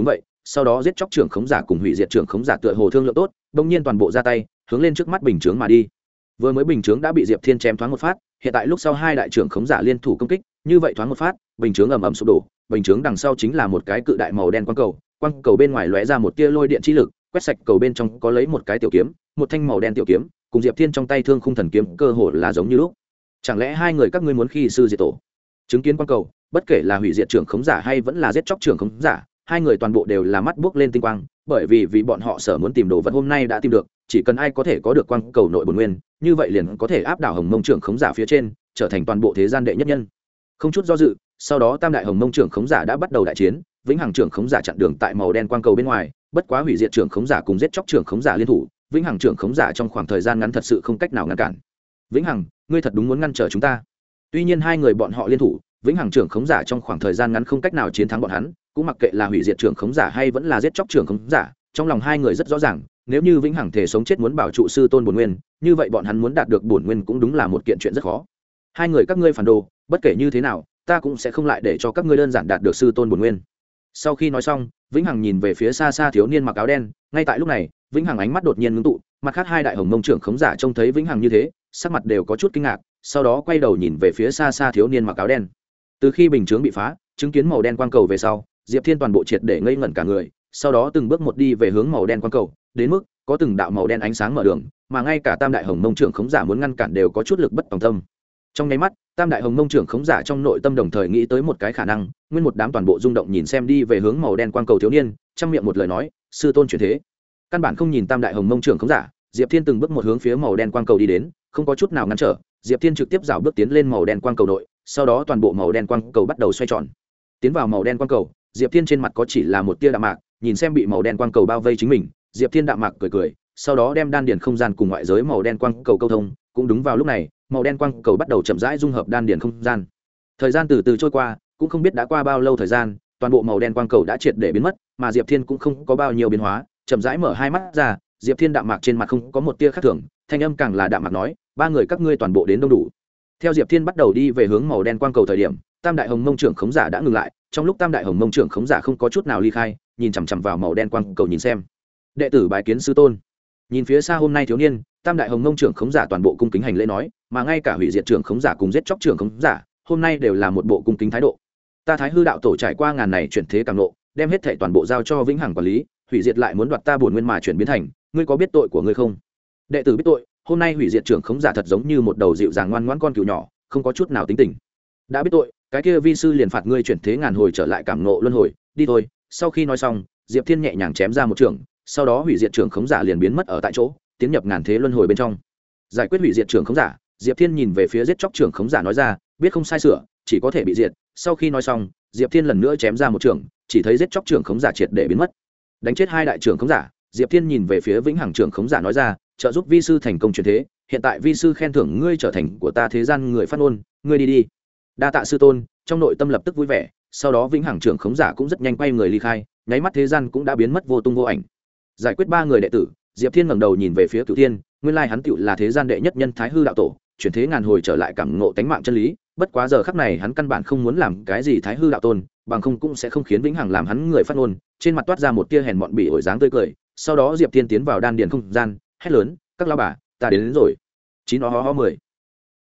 sau đó giết chóc trưởng khống giả cùng hủy diệt trưởng khống giả tựa hồ thương lượng tốt, bỗng nhiên toàn bộ ra tay hướng lên trước mắt bình chướng mà đi. Vừa mới bình chướng đã bị Diệp Thiên chém thoáng một phát, hiện tại lúc sau hai đại trưởng khống giả liên thủ công kích, như vậy thoáng một phát, bình chướng ầm ầm sụp đổ, bình chướng đằng sau chính là một cái cự đại màu đen quang cầu, quang cầu bên ngoài lóe ra một tia lôi điện chi lực, quét sạch cầu bên trong có lấy một cái tiểu kiếm, một thanh màu đen tiểu kiếm, cùng Diệp Thiên trong tay thương khung thần kiếm cơ hồ là giống như lúc. Chẳng lẽ hai người các ngươi muốn khi sư diệt tổ? Chứng kiến quang cầu, bất kể là hủy diệt trưởng khống giả hay vẫn là giết chóc trưởng khống giả, hai người toàn bộ đều là mắt buốc lên tinh quang, bởi vì vì bọn họ sở muốn tìm đồ vật hôm nay đã tìm được, chỉ cần ai có thể có được quang cầu nội bổn nguyên, như vậy liền có thể áp đảo Hồng Mông trưởng khống giả phía trên, trở thành toàn bộ thế gian đệ nhất nhân. Không chút do dự, sau đó tam đại Hồng Mông trưởng khống giả đã bắt đầu đại chiến, vĩnh hằng trưởng khống giả chặn đường tại màu đen quang cầu bên ngoài, bất quá hủy diệt trưởng khống giả cùng giết chóc trưởng khống giả liên thủ, vĩnh hằng trưởng khống giả trong khoảng thời gian ngắn thật sự không cách nào ngăn cản. Vĩnh hằng, ngươi thật đúng muốn ngăn trở chúng ta. Tuy nhiên hai người bọn họ liên thủ, vĩnh hằng trưởng khống giả trong khoảng thời gian ngắn không cách nào chiến thắng bọn hắn, cũng mặc kệ là hủy diệt trưởng khống giả hay vẫn là giết chóc trưởng khống giả, trong lòng hai người rất rõ ràng, nếu như vĩnh hằng thể sống chết muốn bảo trụ sư tôn bổn nguyên, như vậy bọn hắn muốn đạt được bổn nguyên cũng đúng là một kiện chuyện rất khó. Hai người các ngươi phản đồ, bất kể như thế nào, ta cũng sẽ không lại để cho các ngươi đơn giản đạt được sư tôn bổn nguyên. Sau khi nói xong, vĩnh hằng nhìn về phía xa xa thiếu niên mặc áo đen, ngay tại lúc này, vĩnh hằng ánh mắt đột nhiên ngưng tụ, mặt khác hai đại Hồng Mông trưởng khống giả trông thấy vĩnh hằng như thế, sắc mặt đều có chút kinh ngạc, sau đó quay đầu nhìn về phía xa xa thiếu niên mặc áo đen. Từ khi bình chướng bị phá, chứng kiến màu đen quang cầu về sau, Diệp Thiên toàn bộ triệt để ngây ngẩn cả người, sau đó từng bước một đi về hướng màu đen quang cầu, đến mức có từng đạo màu đen ánh sáng mở đường, mà ngay cả tam đại Hồng Mông trưởng khống giả muốn ngăn cản đều có chút lực bất tòng tâm. Trong nháy mắt, tam đại Hồng Mông trưởng khống giả trong nội tâm đồng thời nghĩ tới một cái khả năng, nguyên một đám toàn bộ rung động nhìn xem đi về hướng màu đen quang cầu thiếu niên, trong miệng một lời nói, sư tôn chuyển thế. Căn bản không nhìn tam đại Hồng Mông trưởng khống giả, Diệp Thiên từng bước một hướng phía màu đen quang cầu đi đến, không có chút nào ngăn trở, Diệp Thiên trực tiếp dạo bước tiến lên màu đen quang cầu nội, sau đó toàn bộ màu đen quang cầu bắt đầu xoay tròn. Tiến vào màu đen quang cầu, Diệp Thiên trên mặt có chỉ là một tia đạm mạc, nhìn xem bị màu đen quang cầu bao vây chính mình, Diệp Thiên đạm mạc cười cười, sau đó đem đan điền không gian cùng ngoại giới màu đen quang cầu câu thông, cũng đúng vào lúc này, màu đen quang cầu bắt đầu chậm rãi dung hợp đan điền không gian. Thời gian từ từ trôi qua, cũng không biết đã qua bao lâu thời gian, toàn bộ màu đen quang cầu đã triệt để biến mất, mà Diệp Thiên cũng không có bao nhiêu biến hóa, chậm rãi mở hai mắt ra, Diệp Thiên đạm mạc trên mặt không có một tia khác thường, thanh âm càng là đạm mạc nói, ba người các ngươi toàn bộ đến đông đủ. Theo Diệp Thiên bắt đầu đi về hướng màu đen quang cầu thời điểm, tam đại Hồng Mông trưởng khống giả đã ngừng lại, trong lúc tam đại Hồng Mông trưởng khống giả không có chút nào ly khai, nhìn chằm chằm vào màu đen quang cầu nhìn xem. Đệ tử bái kiến sư tôn. Nhìn phía xa hôm nay thiếu niên, tam đại Hồng Mông trưởng khống giả toàn bộ cung kính hành lễ nói, mà ngay cả hủy diệt trưởng khống giả cùng giết chóc trưởng khống giả, hôm nay đều là một bộ cung kính thái độ. Ta Thái Hư đạo tổ trải qua ngàn này chuyển thế càng ngộ, đem hết thảy toàn bộ giao cho vĩnh hằng quản lý, hủy diệt lại muốn đoạt ta bổn nguyên mà chuyển biến thành, ngươi có biết tội của ngươi không? Đệ tử biết tội, hôm nay hủy diệt trưởng khống giả thật giống như một đầu dịu dàng ngoan ngoãn con cừu nhỏ, không có chút nào tính tình. Đã biết tội, cái kia vi sư liền phạt ngươi chuyển thế ngàn hồi trở lại cảm ngộ luân hồi, đi thôi. Sau khi nói xong, Diệp Thiên nhẹ nhàng chém ra một trường, sau đó hủy diệt trưởng khống giả liền biến mất ở tại chỗ, tiến nhập ngàn thế luân hồi bên trong. Giải quyết hủy diệt trưởng khống giả, Diệp Thiên nhìn về phía giết chóc trưởng khống giả nói ra, biết không sai sửa, chỉ có thể bị diệt. Sau khi nói xong, Diệp Thiên lần nữa chém ra một trường, chỉ thấy giết chóc trưởng khống giả triệt để biến mất. Đánh chết hai đại trưởng khống giả, Diệp Thiên nhìn về phía vĩnh hằng trưởng khống giả nói ra, trợ giúp vi sư thành công chuyển thế, hiện tại vi sư khen thưởng ngươi trở thành của ta thế gian người phát ngôn, ngươi đi đi. Đa tạ sư tôn. Trong nội tâm lập tức vui vẻ, sau đó vĩnh hằng trưởng khống giả cũng rất nhanh quay người ly khai, nháy mắt thế gian cũng đã biến mất vô tung vô ảnh. Giải quyết ba người đệ tử, Diệp Thiên ngẩng đầu nhìn về phía Cửu Thiên, nguyên lai hắn tựu là thế gian đệ nhất nhân Thái Hư đạo tổ, chuyển thế ngàn hồi trở lại cảm ngộ tánh mạng chân lý, bất quá giờ khắc này hắn căn bản không muốn làm cái gì Thái Hư đạo tôn, bằng không cũng sẽ không khiến vĩnh hằng làm hắn người phát ngôn, trên mặt toát ra một tia hèn mọn bỉ ổi dáng tươi cười, sau đó Diệp Thiên tiến vào đan điền không gian, hét lớn, các lão bà, ta đến, đến rồi. Chín ho ho ho mười.